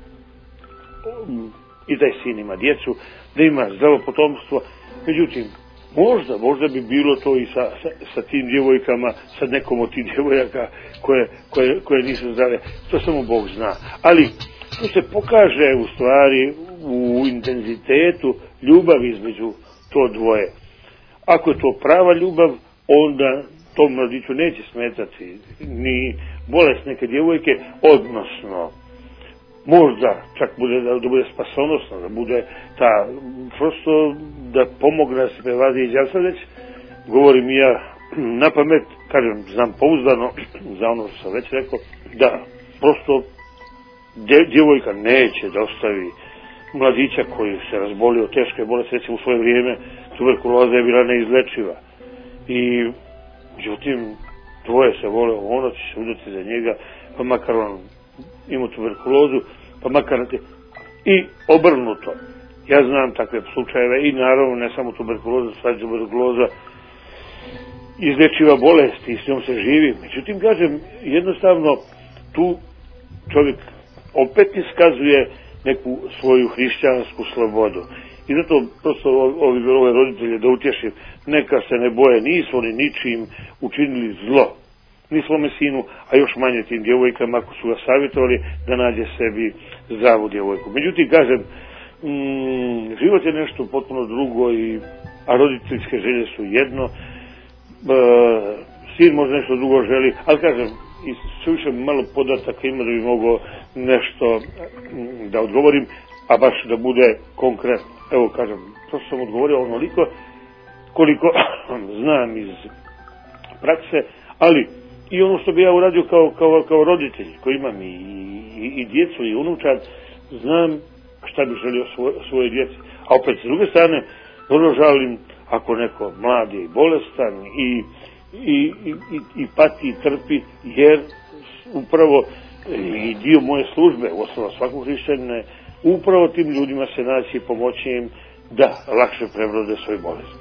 i taj sin ima djecu, da ima zdravo potomstvo. Međutim, možda bi bilo to i sa tim djevojkama, sa nekom od tih djevojaka koje nisu zdrave. To samo Bog zna. Ali to se pokaže u stvari u intenzitetu ljubavi između to dvoje. Ako je to prava ljubav, onda tom mladiću neće smetati ni bolest neke djevojke, odnosno možda čak da bude spasonosno, da bude ta, prosto da pomogne da se prevadi. Ja sad već govorim ja na pamet, kažem, znam pouzdano za ono što sam već rekao, da prosto djevojka neće da ostavi mladića koji se razbolio teške bolesti, recimo u svoje vrijeme tuberkuloza je bila neizlečiva. I međutim, dvoje se vole, ono će se udati za njega, pa makar on ima tuberkulozu, pa makar i obrnuto. Ja znam takve slučajeve i naravno ne samo tuberkuloza, sad tuberkuloza izlečiva bolest i s njom se živi. Međutim, kažem, jednostavno tu čovjek opet iskazuje neku svoju hrišćansku slobodu. I zato prosto ove roditelje da utješim, neka se ne boje, nisu oni ničim učinili zlo ni svome sinu, a još manje tim djevojkama ako su ga savjetovali da nađe sebi zdravu djevojku. Međutim, kažem, život je nešto potpuno drugo, a roditeljske želje su jedno, sin možda nešto drugo želi, ali kažem, i sve više malo podataka ima da bi mogao nešto da odgovorim, a baš da bude konkretno. Evo, kažem, to sam odgovorio onoliko koliko znam iz prakse, ali i ono što bi ja uradio kao roditelj, koji imam i djecu i unučad, znam šta bi želio svoje djeci. A opet, s druge strane, vrlo žalim ako neko mlad je i bolestan i pati i trpi, jer upravo i dio moje službe, osnova svakog hrišćanina, upravo tim ljudima se naći i pomoći im da lakše prebrode svoju bolest.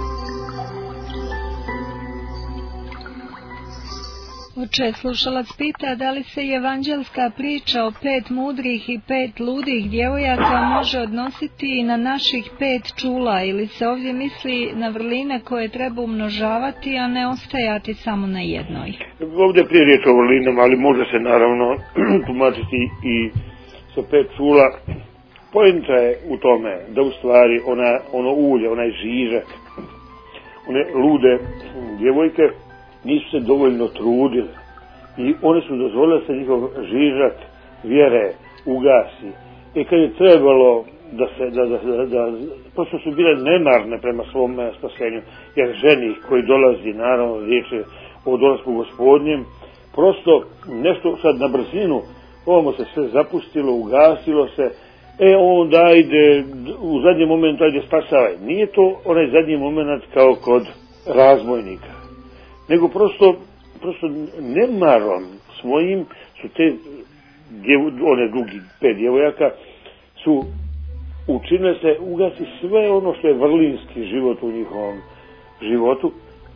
Oče, slušalac pita da li se evanđelska priča o 5 mudrih i 5 ludih djevojaka može odnositi i na naših 5 čula, ili se ovdje misli na vrline koje treba umnožavati, a ne ostajati samo na jednoj? Ovdje prije riječ o vrlinama, ali može se naravno tumačiti i sa 5 čula. Poenta je u tome da u stvari ono ulje, onaj žižak, one lude djevojke nisu se dovoljno trudile i one su dozvolile da se njihov žižak vjere ugasi. I kad je trebalo da prosto su bile nemarne prema svom spasenju, jer ženi koji dolazi, naravno riječ je o dolasku Gospodnjem, prosto nešto sad na brzinu, ovamo se sve zapustilo, ugasilo se, onda ajde, u zadnjem momentu ajde spasavaj. Nije to onaj zadnji moment kao kod razbojnika. nego prosto nemarom svojim su te one drugi 5 djevojaka su učinile se ugasi sve ono što je vrlinski život u njihovom životu,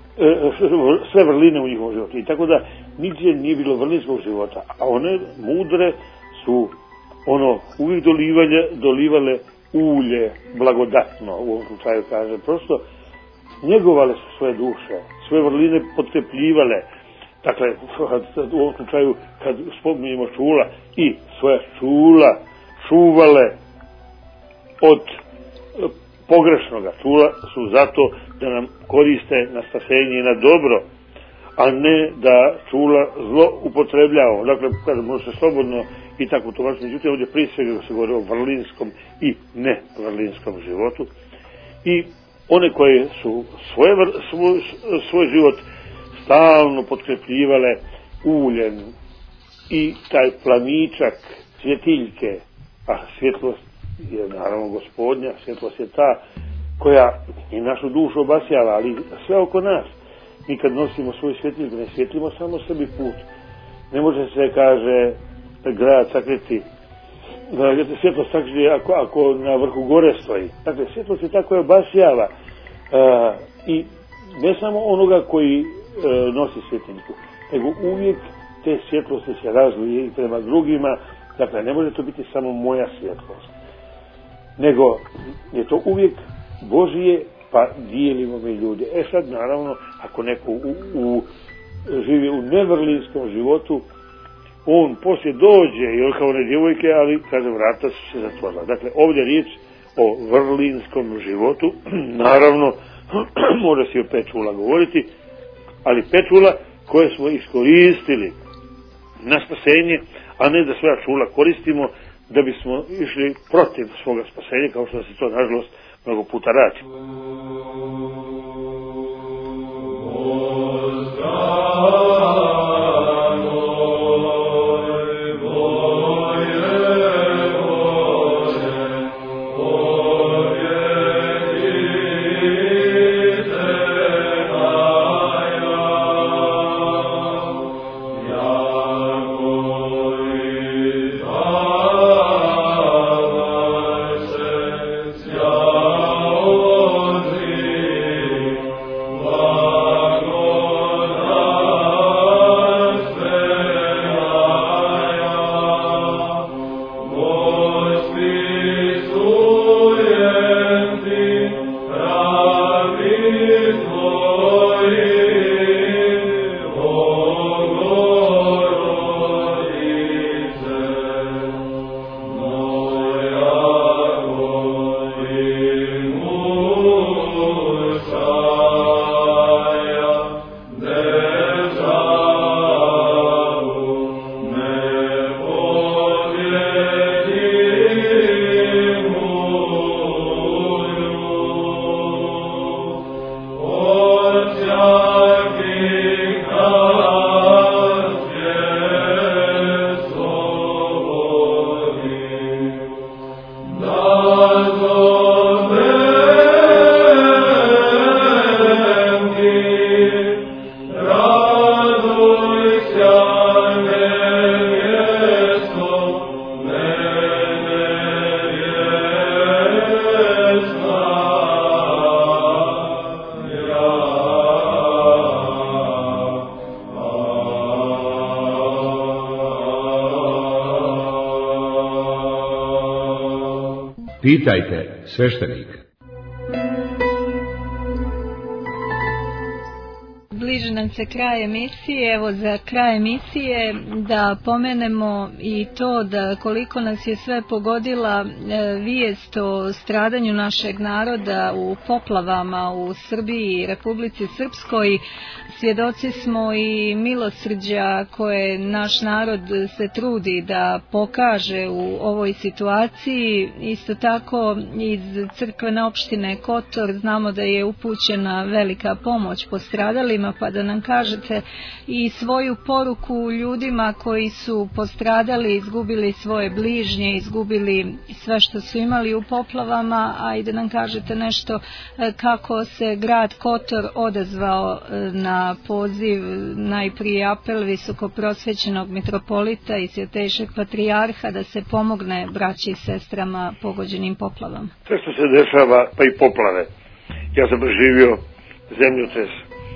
sve vrline u njihovom životu. I tako da nigdje nije bilo vrlinskog života, a one mudre su uvijek dolivale ulje blagodatno, u ovom slučaju kaže, prosto njegovale su svoje duše, svoje vrline potkrepljivale. Dakle, u ovom slučaju kad spominjemo čula, i svoja čula čuvale od pogrešnoga. Čula su zato da nam koriste na spasenje i na dobro, a ne da čula zlo upotrebljavamo. Dakle, kada može se slobodno i tako to važno. Međutim, ovdje prije svega se govori o vrlinskom i nevrlinskom životu. I one koje su svoj život stalno potkrepljivale uljem i taj plamičak svjetiljke, a svjetlost je naravno Gospodnja, svjetlost je ta koja i našu dušu obasjava, ali sve oko nas. Mi kad nosimo svoju svjetiljku, ne svjetlimo samo sebi put. Ne može se, kaže, grad sakriti, svjetlost sakriti ako na vrhu gore stoji. Dakle, svjetlost je ta koja obasjava i ne samo onoga koji nosi svjetiljku, nego uvijek te svjetlosti se razlije i prema drugima. Dakle, ne može to biti samo moja svjetlost, nego je to uvijek Božije, pa dijelimo mi ljude. Sad, naravno, ako neko živi u nevrlinskom životu, on poslije dođe i kao one djevojke, ali, kaže, vrata su se zatvorila. Dakle, ovdje riječ o vrlinskom životu, naravno, može se i o 5 čula govoriti, ali 5 čula koje smo iskoristili na spasenje, a ne da svoja čula koristimo da bismo išli protiv svoga spasenja, kao što se to nažalost mnogo puta radi. Pitajte sveštenika. Bliže nam se kraj emisije. Evo, za kraj emisije da pomenemo i to da koliko nas je sve pogodila vijest o stradanju našeg naroda u poplavama u Srbiji i Republici Srpskoj. Svjedoci smo i milosrđa koje naš narod se trudi da pokaže u ovoj situaciji. Isto tako iz crkvene opštine Kotor znamo da je upućena velika pomoć postradalima, pa da nam kažete i svoju poruku ljudima koji su postradali, izgubili svoje bližnje, izgubili sve što su imali u poplavama, a i da nam kažete nešto kako se grad Kotor odazvao na poziv, najprije apel visokoprosvećenog mitropolita i svjetejšeg patrijarha da se pomogne braći i sestrama pogođenim poplavama. Sve što se dešava, pa i poplave. Ja sam preživio zemljotres.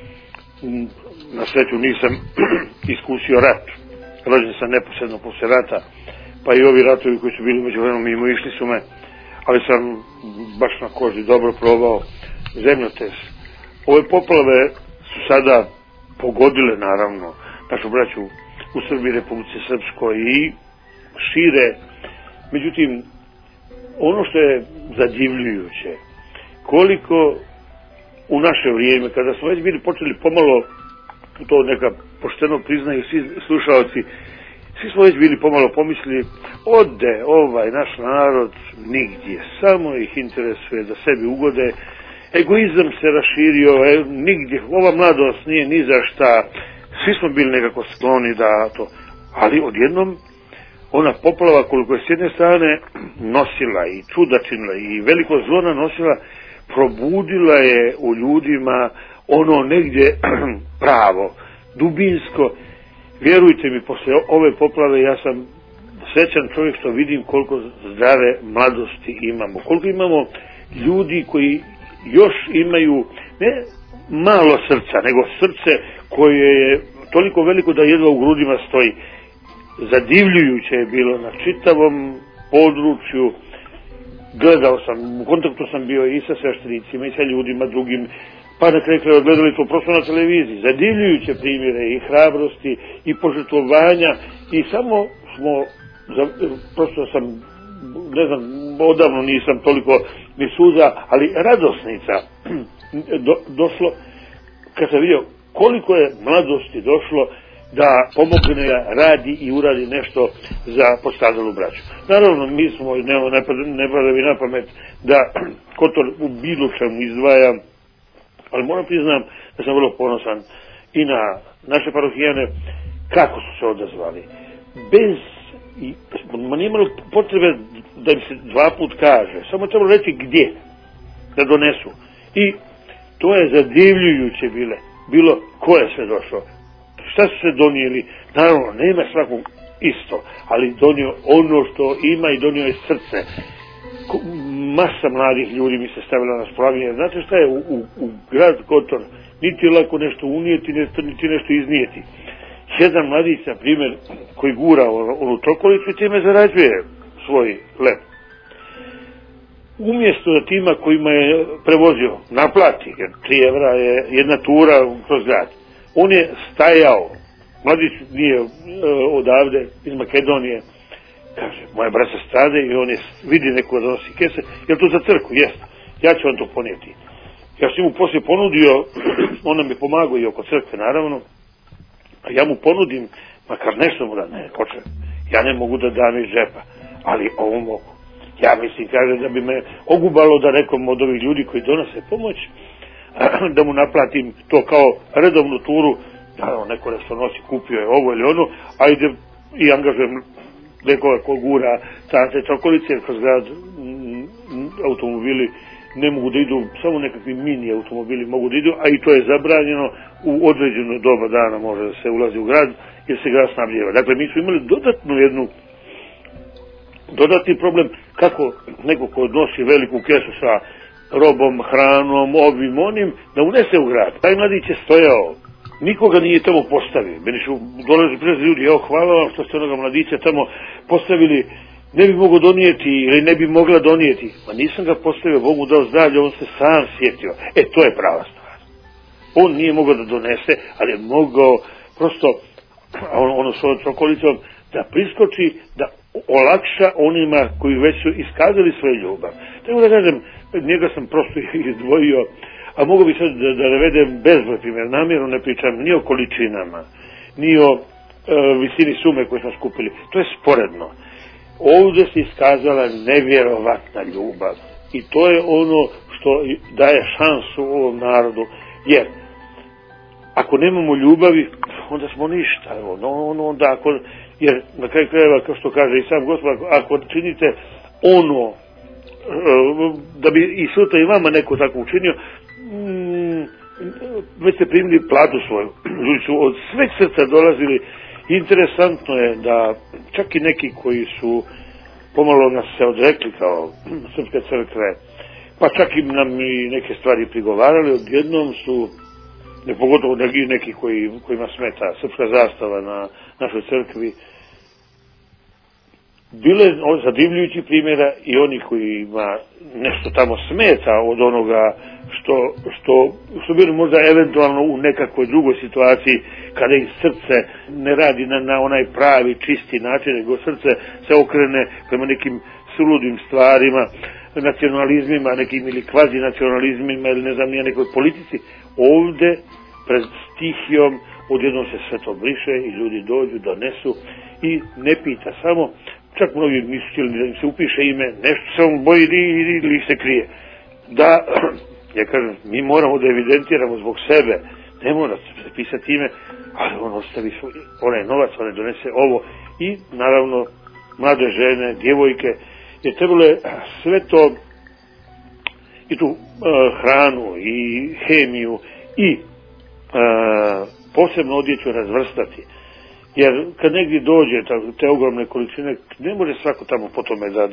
Na sreću nisam iskusio rat. Rođen sam neposredno posle rata, pa i ovi ratovi koji su bili međuvremeno mimo išli su me, ali sam baš na koži dobro probao zemljotres. Ove poplave su sada pogodile naravno našu braću u Srbiji, Republici Srpskoj i šire. Međutim, ono što je zadivljujuće, koliko u naše vrijeme, kada smo već bili počeli pomalo, to neka pošteno priznaju svi slušalci, svi smo već bili pomalo pomislili, ode ovaj naš narod nigdje, samo ih interesuje da sebi ugode, egoizam se raširio, nigdje, ova mladost nije ni za šta, svi smo bili nekako skloni da to, ali odjednom ona poplava koliko je s jedne strane nosila i čuda činila i veliko zlo nanosila, probudila je u ljudima ono negdje pravo, dubinsko. Vjerujte mi, posle ove poplave ja sam srećan čovjek što vidim koliko zdrave mladosti imamo, koliko imamo ljudi koji još imaju ne malo srca, nego srce koje je toliko veliko da jedva u grudima stoji. Zadivljujuće je bilo na čitavom području. Gledao sam, u kontaktu sam bio i sa sveštenicima i sa ljudima drugim, pa na kraju krajeva gledali to prosto na televiziji. Zadivljujuće primjere i hrabrosti i požrtvovanja i samo smo, prosto sam, ne znam, odavno nisam toliko ni suza, ali radosnica došlo, kad sam vidio koliko je mladosti došlo da pomogne, radi i uradi nešto za postradalu braću. Naravno, mi smo, ne pada mi na pamet da Kotor u bilo čemu izdvaja, ali moram priznam da sam vrlo ponosan i na naše parohijane kako su se odazvali. Bez, nije imalo potrebe da im se dva put kaže, samo treba reći gdje da donesu. I to je zadivljujuće bilo ko je sve došlo. Šta su se donijeli? Naravno, nema svakog isto, ali donio ono što ima i donio je srce. Masa mladih ljudi mi se stavila na splavljenje. Znate šta je u grad Kotor? Niti je lako nešto unijeti, niti nešto iznijeti. Jedan mladić, na primjer, koji gura onu čokolicu i time zarađuje svoj lep. Umjesto da tima kojima je prevozio naplati, jer 3 evra je jedna tura kroz grad, on je stajao, mladić nije odavde, iz Makedonije, kaže, moja braća strade i on je vidi neko da nosi kese, jer to za crkvu, jest, ja ću vam to ponijeti. Ja sam mu poslije ponudio, on nam je pomagao i oko crkve, naravno, a ja mu ponudim, makar nešto mu da ne, koče, ja ne mogu da dam iz džepa, ali ovo mogu. Ja mislim, kaže, da bi me ogubalo da nekom od ovih ljudi koji donose pomoć, da mu naplatim to kao redovnu turu, naravno neko nešto nosi, kupio je ovo ili ono, a ide i angažujem nekoga ko gura te čokolice, jer kroz grad automobili ne mogu da idu, samo nekakvi mini automobili mogu da idu, a i to je zabranjeno, u određeno doba dana može da se ulazi u grad, jer se grad snabdjeva. Dakle, mi smo imali dodatni problem kako neko ko nosi veliku kesu sa robom, hranom, ovim, onim, da unese u grad. Taj mladić je stojao, nikoga nije tamo postavio. Meni su dolazi prezi ljudi, evo hvala vam što ste onoga mladića tamo postavili, ne bi mogao donijeti ili ne bi mogla donijeti. Ma nisam ga postavio, Bog mu dao zdravlje, on se sam sjetio. To je prava stvar. On nije mogao da donese, ali je mogao prosto, ono svojom čokolicom, da priskoči, da olakša onima koji već su iskazali svoju ljubav. Tako da kažem, njega sam prosto izdvojio, a mogu bi sad da navedem bezbroj primjer, namjerno ne pričam ni o količinama, ni o visini sume koje smo skupili. To je sporedno. Ovdje se iskazala nevjerovatna ljubav i to je ono što daje šansu ovom narodu, jer ako nemamo ljubavi, onda smo ništa. Onda jer na kraju krajeva, kao što kaže i sam Gospod, ako činite ono, da bi i sutra i vama neko tako učinio, već ste primili platu svoju. Ljudi su od sveg srca dolazili. Interesantno je da čak i neki koji su pomalo nas se odrekli kao Srpske crkve, pa čak i nam i neke stvari prigovarali, odjednom su, pogotovo neki kojima smeta srpska zastava na našoj crkvi, bile zadivljujući primjera i oni kojima nešto tamo smeta od onoga što bili možda eventualno u nekakvoj drugoj situaciji, kada i srce ne radi na onaj pravi, čisti način, nego srce se okrene prema nekim suludim stvarima, nacionalizmima, nekim ili kvazi nacionalizmima ili ne znam nije nekoj politici. Ovde pred stihijom odjednom se sve to briše i ljudi dođu, donesu i ne pita samo, čak mnogi nisu htjeli da im se upiše ime, nešto se on boji ili se krije. Da, ja kažem, mi moramo da evidentiramo zbog sebe, ne mora se pisati ime, ali on ostavi onaj novac, on donese ovo i naravno mlade žene, djevojke, je trebalo sve to i tu hranu i hemiju i posebno odjeću razvrstati. Jer kad negdje dođe te ogromne količine, ne može svako tamo po tome da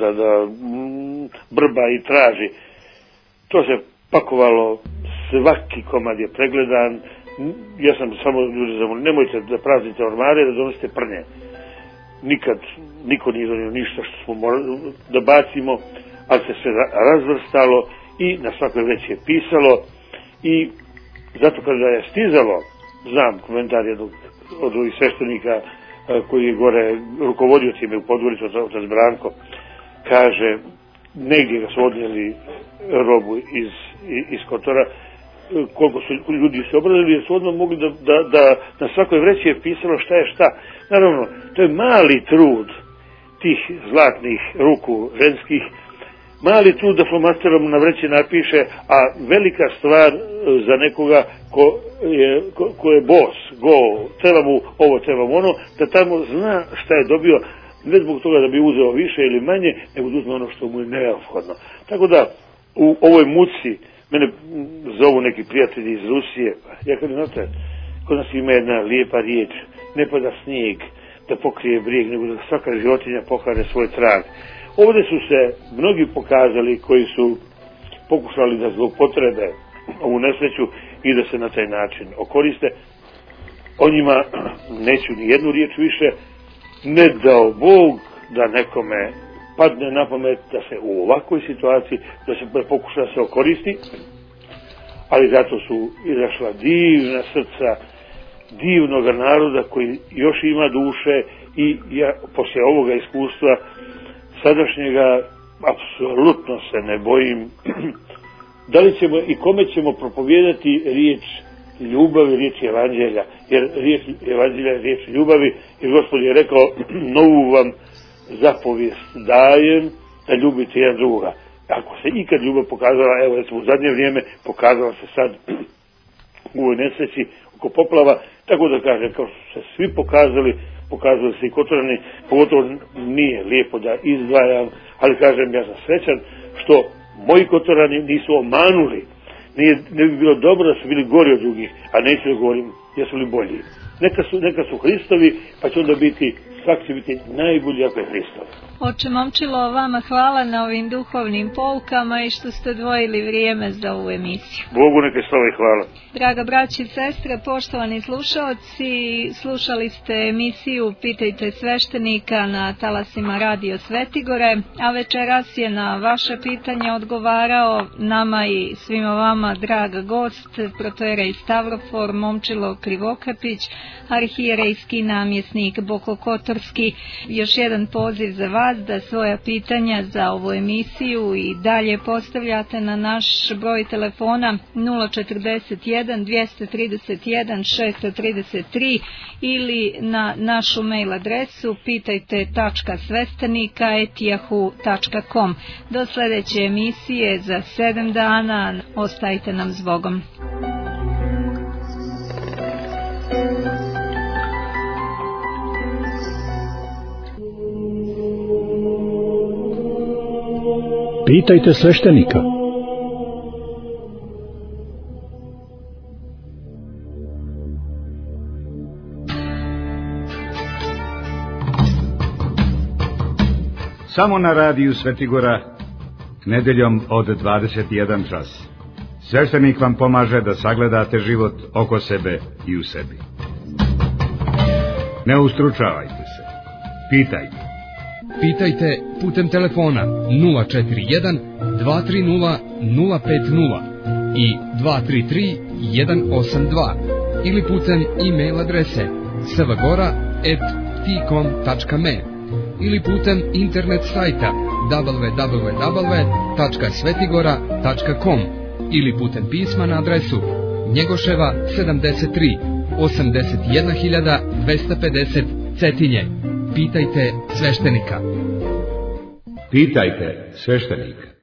brba i traži. To se pakovalo, svaki komad je pregledan. Ja sam samo ljudi zamolio, nemojte da praznite ormare, da donosite prnje. Nikad niko nije donio ništa što smo morali da bacimo, ali se sve razvrstalo i na svakoj već je pisalo i zato kada je stizalo, znam komentar jednog od ovih sveštenika koji je gore rukovodio time u Podgoricu, otac Branko, kaže, negdje ga su odnijeli robu iz Kotora, koliko su ljudi se obradili, jer su odmah mogli da na svakoj vreći je pisalo šta je šta. Naravno, to je mali trud tih zlatnih ruku ženskih, mali trud da flomasterom na vreći napiše, a velika stvar za nekoga ko je bos, treba mu ovo, treba mu ono, da tamo zna šta je dobio, ne zbog toga da bi uzeo više ili manje, nego da uzme ono što mu je neophodno. Tako da, u ovoj muci, mene zovu neki prijatelji iz Rusije, ja kažem, znate, kod nas ima jedna lijepa riječ, ne pada snijeg da pokrije brijeg, nego da svaka životinja pokaže svoj trag. Ovdje su se mnogi pokazali koji su pokušali da zloupotrebe ovu nesreću i da se na taj način okoriste. O njima neću ni jednu riječ više, ne dao Bog da nekome padne na pamet da se u ovakvoj situaciji, da se pokuša da se okoristi, ali zato su izašla divna srca divnog naroda koji još ima duše i ja poslije ovoga iskustva sadašnjega apsolutno se ne bojim da li ćemo i kome ćemo propovijedati riječ ljubavi, riječ evanđelja, jer riječ evanđelja je riječ ljubavi, jer Gospod je rekao, novu vam zapovijest dajem da ljubite jedan druga. Ako se ikad ljubav pokazala, evo recimo u zadnje vrijeme, pokazala se sad u ovoj nesreći oko poplava, tako da kažem, kao što se svi pokazali se i Kotorani, pogotovo nije lijepo da izdvajam, ali kažem, ja sam srećan što moji Kotorani nisu omanuli. Ne bi bilo dobro da su bili gori od drugih, a neću da govorim jesu li bolji. Neka su Hristovi, pa će onda biti, svak će biti najbolji ako je Hristov. Oče Momčilo, vama hvala na ovim duhovnim poukama i što ste odvojili vrijeme za ovu emisiju. Bogu neke slave i hvala. Draga braći i sestre, poštovani slušaoci, slušali ste emisiju Pitajte sveštenika na talasima Radio Svetigore, a večeras je na vaše pitanje odgovarao nama i svima vama drag gost, protojerej Stavrofor Momčilo Krivokapić, arhijerejski namjesnik Bokokotorski. Još jedan poziv za vas da svoja pitanja za ovu emisiju i dalje postavljate na naš broj telefona 041 231 633 ili na našu mail adresu pitajte.sveštenika@yahoo.com. Do sljedeće emisije za 7 dana. Ostajte nam s Bogom. Pitajte sveštenika. Samo na radiju Svetigora, nedeljom od 21 čas. Sveštenik vam pomaže da sagledate život oko sebe i u sebi. Ne ustručavajte se. Pitajte. Pitajte putem telefona 041 230 050 i 233 182 ili putem e-mail adrese svgora@tcom.me ili putem internet sajta www.svetigora.com ili putem pisma na adresu Njegoševa 73 81250 Cetinje. Pitajte sveštenika. Pitajte sveštenika.